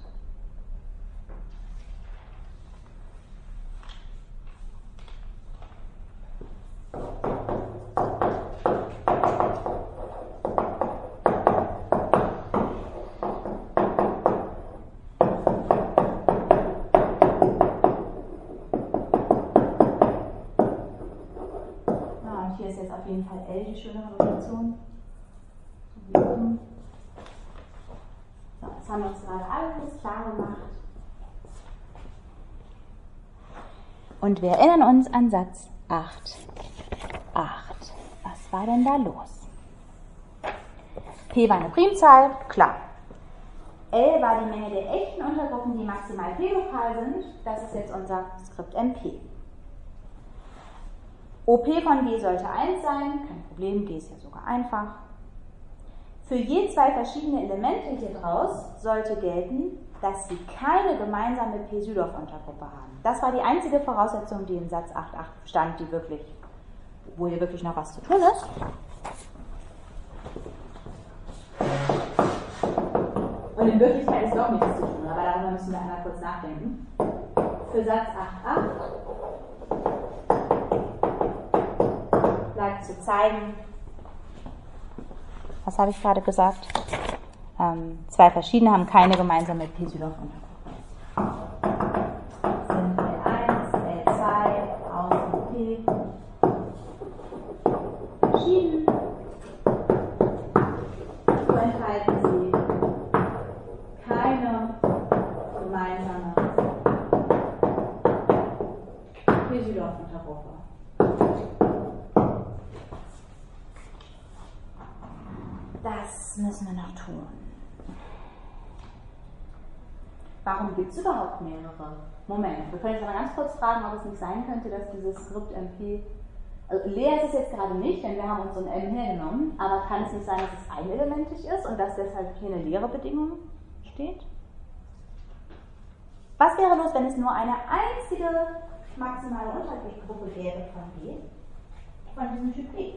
Speaker 1: Hier ist jetzt auf jeden Fall L die schönere Notation. So, das haben wir uns gerade alles klar gemacht. Und wir erinnern uns an Satz 8.8. Was war denn da los? P war eine Primzahl, klar. L war die Menge der echten Untergruppen, die maximal p-lokal sind. Das ist jetzt unser Skript NP. OP von G sollte 1 sein, kein Problem, G ist ja sogar einfach. Für je zwei verschiedene Elemente hier draus sollte gelten, dass sie keine gemeinsame P-Südorf-Untergruppe haben. Das war die einzige Voraussetzung, die in Satz 8.8 stand, wo hier wirklich noch was zu tun ist. Und in Wirklichkeit ist doch nichts zu tun, aber darüber müssen wir einmal kurz nachdenken. Für Satz 8.8 bleibt zu zeigen, was habe ich gerade gesagt? Zwei verschiedene haben keine gemeinsame P-Südorf-Untergruppe. Sind L1, L2, aus P verschieden, so enthalten sie keine gemeinsame P-Südorf-Untergruppe. Das müssen wir noch tun. Warum gibt es überhaupt mehrere? Moment, wir können jetzt mal ganz kurz fragen, ob es nicht sein könnte, dass dieses Skript NP, also leer ist es jetzt gerade nicht, denn wir haben uns so ein M hergenommen, aber kann es nicht sein, dass es einelementig ist und dass deshalb hier eine leere Bedingung steht? Was wäre los, wenn es nur eine einzige maximale Untergruppe wäre von G, von diesem Typ P?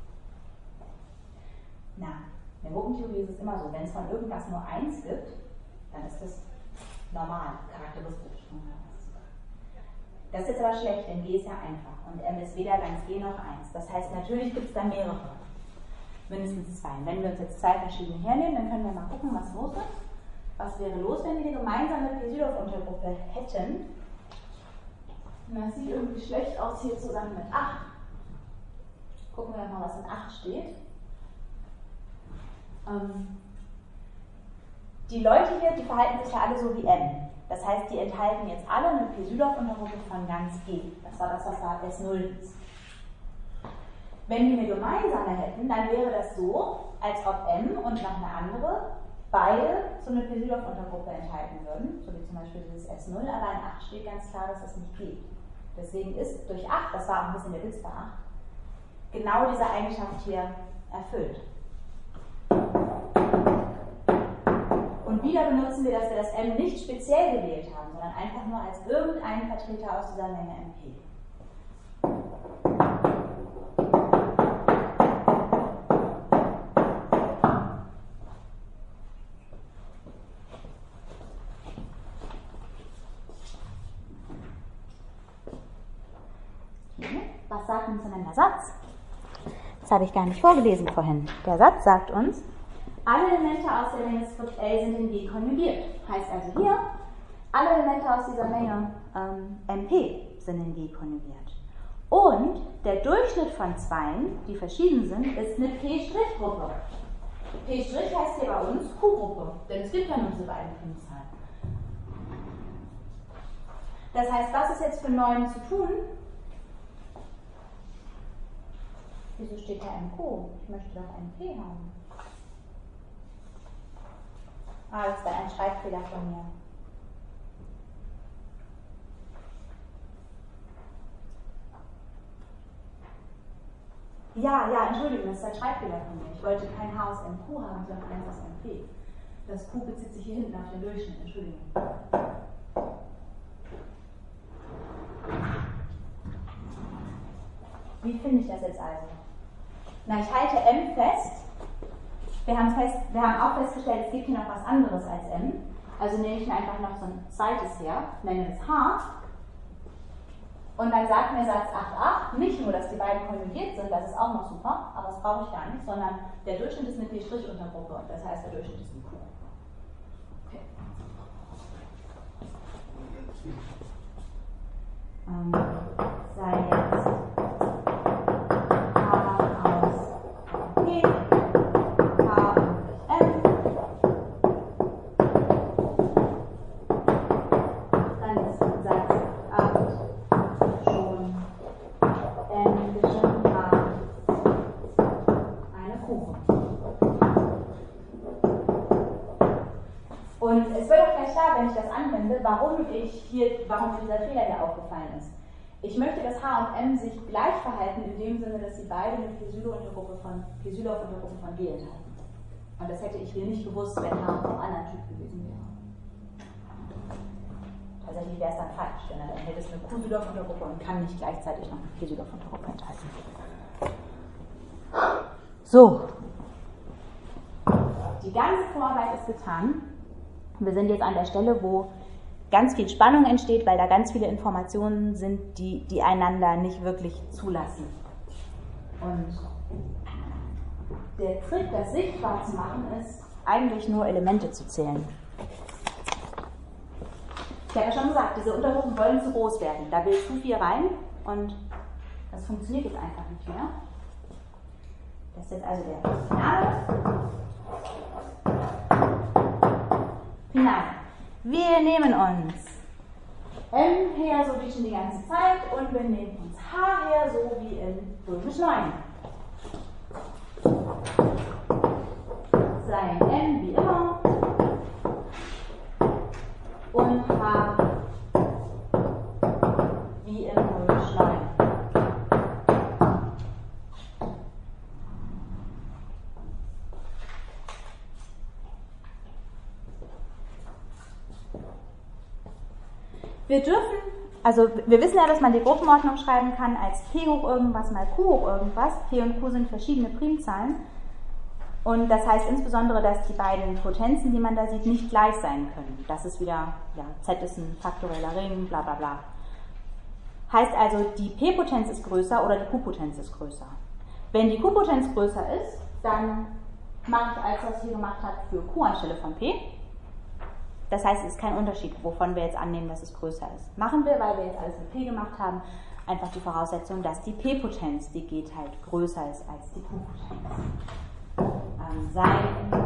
Speaker 1: Na, in der Gruppentheorie ist es immer so, wenn es von irgendwas nur 1 gibt, dann ist das normal, charakteristisch. Das ist jetzt aber schlecht, denn G ist ja einfach und M ist weder ganz G noch 1. Das heißt, natürlich gibt es da mehrere, mindestens 2. Wenn wir uns jetzt 2 verschiedene hernehmen, dann können wir mal gucken, was los ist. Was wäre los, wenn wir eine gemeinsame P-Südorf-Untergruppe hätten? Das sieht irgendwie schlecht aus hier zusammen mit 8. Gucken wir mal, was in 8 steht. Die Leute hier, die verhalten sich ja alle so wie M. Das heißt, die enthalten jetzt alle eine P-Südorf-Untergruppe von ganz G. Das war das, was da S0 hieß. Wenn wir eine gemeinsame hätten, dann wäre das so, als ob M und noch eine andere beide so eine P-Südorf-Untergruppe enthalten würden, so wie zum Beispiel dieses S0, aber in 8 steht ganz klar, dass das nicht geht. Deswegen ist durch 8, das war auch ein bisschen der Witz bei 8, genau diese Eigenschaft hier erfüllt. Und wieder benutzen wir, dass wir das M nicht speziell gewählt haben, sondern einfach nur als irgendeinen Vertreter aus dieser Menge MP. Was sagt uns denn der Satz? Das habe ich gar nicht vorgelesen vorhin. Der Satz sagt uns, alle Elemente aus der Menge Skript L sind in G konjugiert. Heißt also hier, alle Elemente aus dieser Menge MP sind in G konjugiert. Und der Durchschnitt von Zweien, die verschieden sind, ist eine P'-Gruppe. P' heißt hier bei uns Q-Gruppe, denn es gibt ja nur diese beiden Primzahlen. Das heißt, was ist jetzt für 9 zu tun? Wieso steht da MQ? Ich möchte doch MP haben. Ah, das war ein Schreibfehler von mir. Ja, Entschuldigung, das ist ein Schreibfehler von mir. Ich wollte kein H aus MQ haben, sondern eins aus MP. Das Q bezieht sich hier hinten auf den Durchschnitt, Entschuldigung. Wie finde ich das jetzt also? Na, ich halte M fest. Wir haben auch festgestellt, es gibt hier noch was anderes als M. Also nehme ich mir einfach noch so ein zweites her, nenne es H. Und dann sagt mir Satz 8.8 nicht nur, dass die beiden konjugiert sind, das ist auch noch super, aber das brauche ich gar nicht, sondern der Durchschnitt ist eine P'-Untergruppe und das heißt, der Durchschnitt ist ein Q. Okay. Sei jetzt H aus P, H und M. Dann ist Satz 8 schon M bestimmt H eine Kuchen. Und es wird auch gleich klar, wenn ich das anwende, warum mir dieser Fehler hier aufgefallen ist. Ich möchte, dass H und M sich gleich verhalten, in dem Sinne, dass sie beide eine P-Sylo-Untergruppe von G enthalten. Und das hätte ich hier nicht gewusst, wenn H vom anderen Typ gewesen wäre. Tatsächlich wäre es dann falsch, denn dann hätte es eine Q-Sylo-Untergruppe und kann nicht gleichzeitig noch eine P-Sylo-Untergruppe enthalten. So. Die ganze Vorarbeit ist getan. Wir sind jetzt an der Stelle, wo ganz viel Spannung entsteht, weil da ganz viele Informationen sind, die einander nicht wirklich zulassen. Und der Trick, das sichtbar zu machen, ist eigentlich nur Elemente zu zählen. Ich habe ja schon gesagt, diese Untergruppen wollen zu groß werden. Da will zu viel rein und das funktioniert jetzt einfach nicht mehr. Das ist jetzt also der Finale. Wir nehmen uns M her, so wie schon die ganze Zeit, und wir nehmen uns H her, so wie in römisch 9. Sein M wie immer und H wie in römisch 9. Wir wissen ja, dass man die Gruppenordnung schreiben kann als P hoch irgendwas mal Q hoch irgendwas. P und Q sind verschiedene Primzahlen. Und das heißt insbesondere, dass die beiden Potenzen, die man da sieht, nicht gleich sein können. Das ist wieder, Z ist ein faktoreller Ring, bla bla bla. Heißt also, die P-Potenz ist größer oder die Q-Potenz ist größer. Wenn die Q-Potenz größer ist, dann mache ich, als ich das hier gemacht habe, für Q anstelle von P. Das heißt, es ist kein Unterschied, wovon wir jetzt annehmen, dass es größer ist. Machen wir, weil wir jetzt alles mit P gemacht haben, einfach die Voraussetzung, dass die P-Potenz, die geht halt größer ist als die Q-Potenz. Sein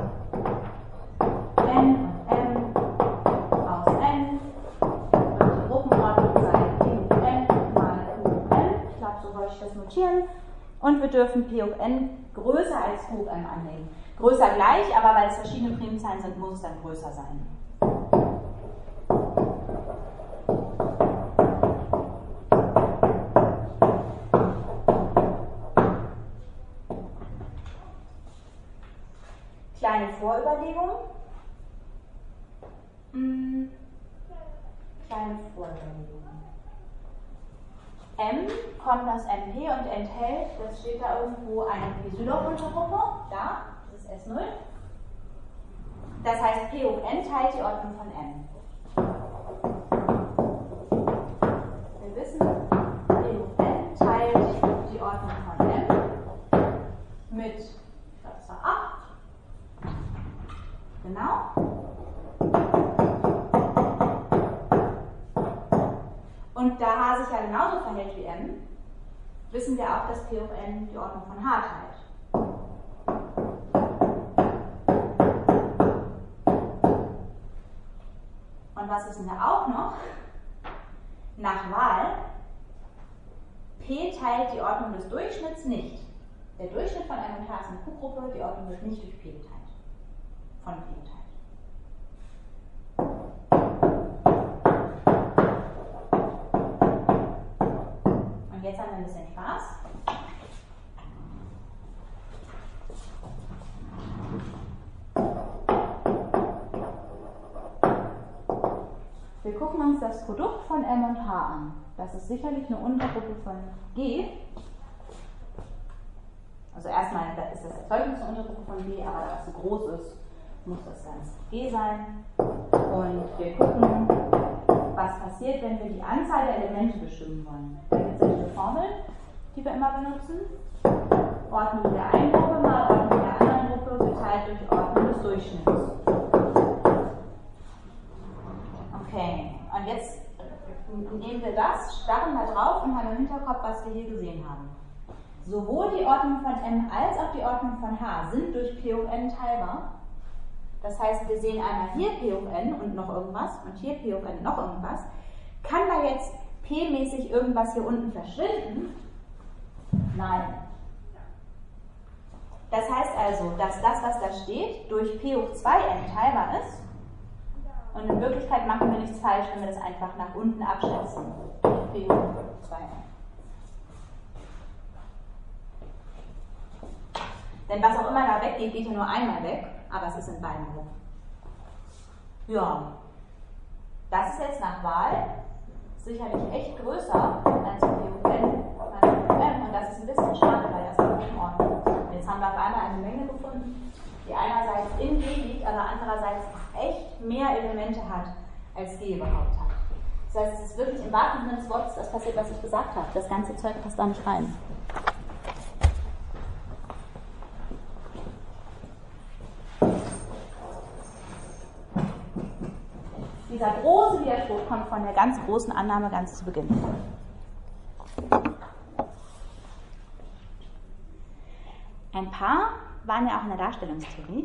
Speaker 1: N und M aus N und die Gruppenordnung sei P hoch N mal Q hoch N. Ich glaube, so wollte ich das notieren. Und wir dürfen P hoch N größer als Q hoch M annehmen. Größer gleich, aber weil es verschiedene Primzahlen sind, muss es dann größer sein. Kleine Vorüberlegung. M kommt aus MP und enthält, das steht da irgendwo, eine P-Sylow-Untergruppe. Da, das ist S0. Das heißt, P hoch N teilt die Ordnung von M. Wir wissen, P hoch N teilt die Ordnung von M mit, ich glaube, es war 8. Genau. Und da H sich ja genauso verhält wie M, wissen wir auch, dass P hoch n die Ordnung von H teilt. Und was wissen wir auch noch? Nach Wahl, P teilt die Ordnung des Durchschnitts nicht. Der Durchschnitt von M und H ist eine Q-Gruppe, die Ordnung wird nicht durch P geteilt. Von P geteilt. Und jetzt haben wir ein bisschen Spaß. Wir gucken uns das Produkt von M und H an. Das ist sicherlich eine Untergruppe von G. Also erstmal ist das Erzeugnis eine Untergruppe von G, aber da es so groß ist, muss das ganz G sein. Und wir gucken, was passiert, wenn wir die Anzahl der Elemente bestimmen wollen. Da gibt es ja diese Formel, die wir immer benutzen. Ordnung der einen Gruppe mal Ordnung der anderen Gruppe geteilt durch Ordnung des Durchschnitts. Okay, und jetzt nehmen wir das, starren da drauf und haben im Hinterkopf, was wir hier gesehen haben. Sowohl die Ordnung von M als auch die Ordnung von H sind durch P hoch n teilbar. Das heißt, wir sehen einmal hier P hoch n und noch irgendwas und hier P hoch n noch irgendwas. Kann da jetzt P-mäßig irgendwas hier unten verschwinden? Nein. Das heißt also, dass das, was da steht, durch P hoch 2n teilbar ist. Und in Wirklichkeit machen wir nichts falsch, wenn wir das einfach nach unten abschätzen. Durch P hoch 2n. Denn was auch immer da weggeht, geht ja nur einmal weg, aber es ist in beiden drin. Ja, das ist jetzt nach Wahl sicherlich echt größer als P hoch n und das ist ein bisschen schade, weil das ist in Ordnung. Jetzt haben wir auf einmal eine Menge gefunden, die einerseits in G liegt, aber andererseits echt mehr Elemente hat, als G überhaupt hat. Das heißt, es ist wirklich im wahrsten Sinne des Wortes das passiert, was ich gesagt habe. Das ganze Zeug passt da nicht rein. Dieser große Widerspruch kommt von der ganz großen Annahme ganz zu Beginn. Ein paar waren ja auch in der Darstellungstheorie.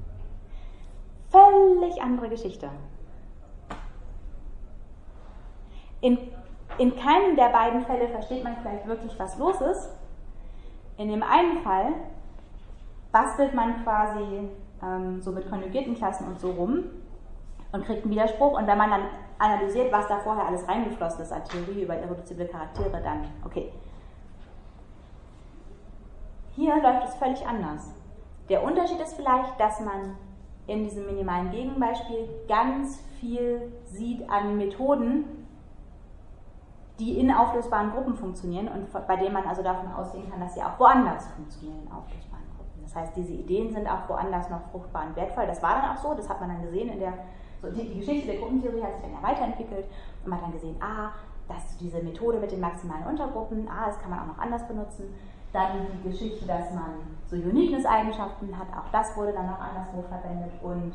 Speaker 1: Völlig andere Geschichte. In keinem der beiden Fälle versteht man vielleicht wirklich, was los ist. In dem einen Fall bastelt man quasi so mit konjugierten Klassen und so rum und kriegt einen Widerspruch. Und wenn man dann analysiert, was da vorher alles reingeflossen ist an Theorie über irreduzible Charaktere, dann okay. Hier läuft es völlig anders. Der Unterschied ist vielleicht, dass man in diesem minimalen Gegenbeispiel ganz viel sieht an Methoden, die in auflösbaren Gruppen funktionieren und bei denen man also davon ausgehen kann, dass sie auch woanders funktionieren in auflösbaren Gruppen. Das heißt, diese Ideen sind auch woanders noch fruchtbar und wertvoll. Das war dann auch so, das hat man dann gesehen in der, so die Geschichte der Gruppentheorie hat sich dann ja weiterentwickelt und man hat dann gesehen, dass diese Methode mit den maximalen Untergruppen, das kann man auch noch anders benutzen. Dann die Geschichte, dass man so Uniqueness-Eigenschaften hat, auch das wurde dann noch anderswo verwendet. Und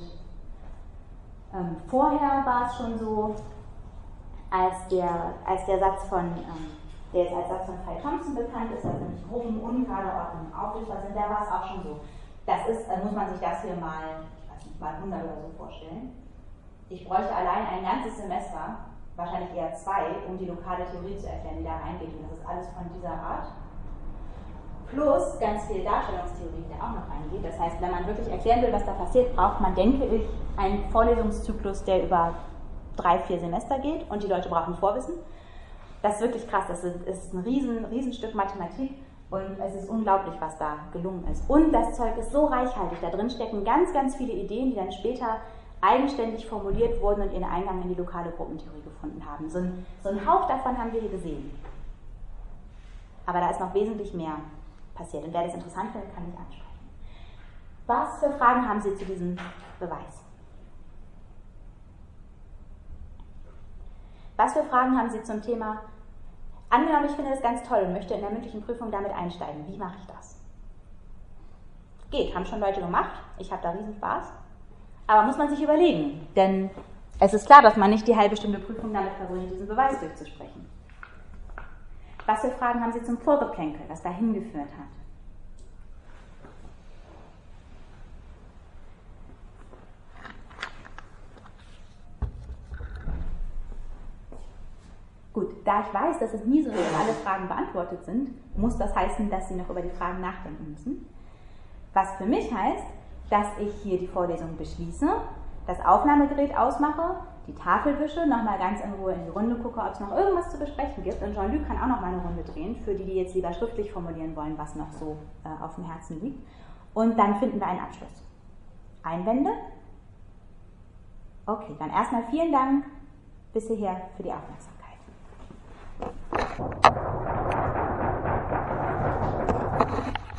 Speaker 1: vorher war es schon so, als der Satz von, der jetzt als Satz von Frey-Thompson bekannt ist, dass nämlich Gruppen ungerade Ordnungen auflösbar sind, da war es auch schon so. Das ist, muss man sich das hier mal, ich weiß nicht, mal 100 oder so vorstellen. Ich bräuchte allein ein ganzes Semester, wahrscheinlich eher 2, um die lokale Theorie zu erklären, die da reingeht. Und das ist alles von dieser Art. Plus ganz viel Darstellungstheorie, die da auch noch reingeht. Das heißt, wenn man wirklich erklären will, was da passiert, braucht man, denke ich, einen Vorlesungszyklus, der über 3-4 Semester geht und die Leute brauchen Vorwissen. Das ist wirklich krass. Das ist ein Riesenstück Mathematik und es ist unglaublich, was da gelungen ist. Und das Zeug ist so reichhaltig. Da drin stecken ganz, ganz viele Ideen, die dann später eigenständig formuliert wurden und ihren Eingang in die lokale Gruppentheorie gefunden haben. So ein Hauch davon haben wir hier gesehen. Aber da ist noch wesentlich mehr passiert. Und wer das interessant findet, kann mich ansprechen. Was für Fragen haben Sie zu diesem Beweis? Was für Fragen haben Sie zum Thema? Angenommen, ich finde das ganz toll und möchte in der mündlichen Prüfung damit einsteigen. Wie mache ich das? Geht, haben schon Leute gemacht. Ich habe da riesen Spaß. Aber muss man sich überlegen. Denn es ist klar, dass man nicht die halbe Stunde Prüfung damit verbringt, diesen Beweis durchzusprechen.
Speaker 2: Was für Fragen haben Sie zum Vorgeplänkel, was dahin geführt hat? Gut, da ich weiß, dass es nie so ist, dass alle Fragen beantwortet sind, muss das heißen, dass Sie noch über die Fragen nachdenken müssen. Was für mich heißt, dass ich hier die Vorlesung beschließe, das Aufnahmegerät ausmache, die Tafel wische, nochmal ganz in Ruhe in die Runde gucke, ob es noch irgendwas zu besprechen gibt. Und Jean-Luc kann auch noch mal eine Runde drehen, für die, die jetzt lieber schriftlich formulieren wollen, was noch so auf dem Herzen liegt. Und dann finden wir einen Abschluss. Einwände? Okay, dann erstmal vielen Dank bis hierher für die Aufmerksamkeit.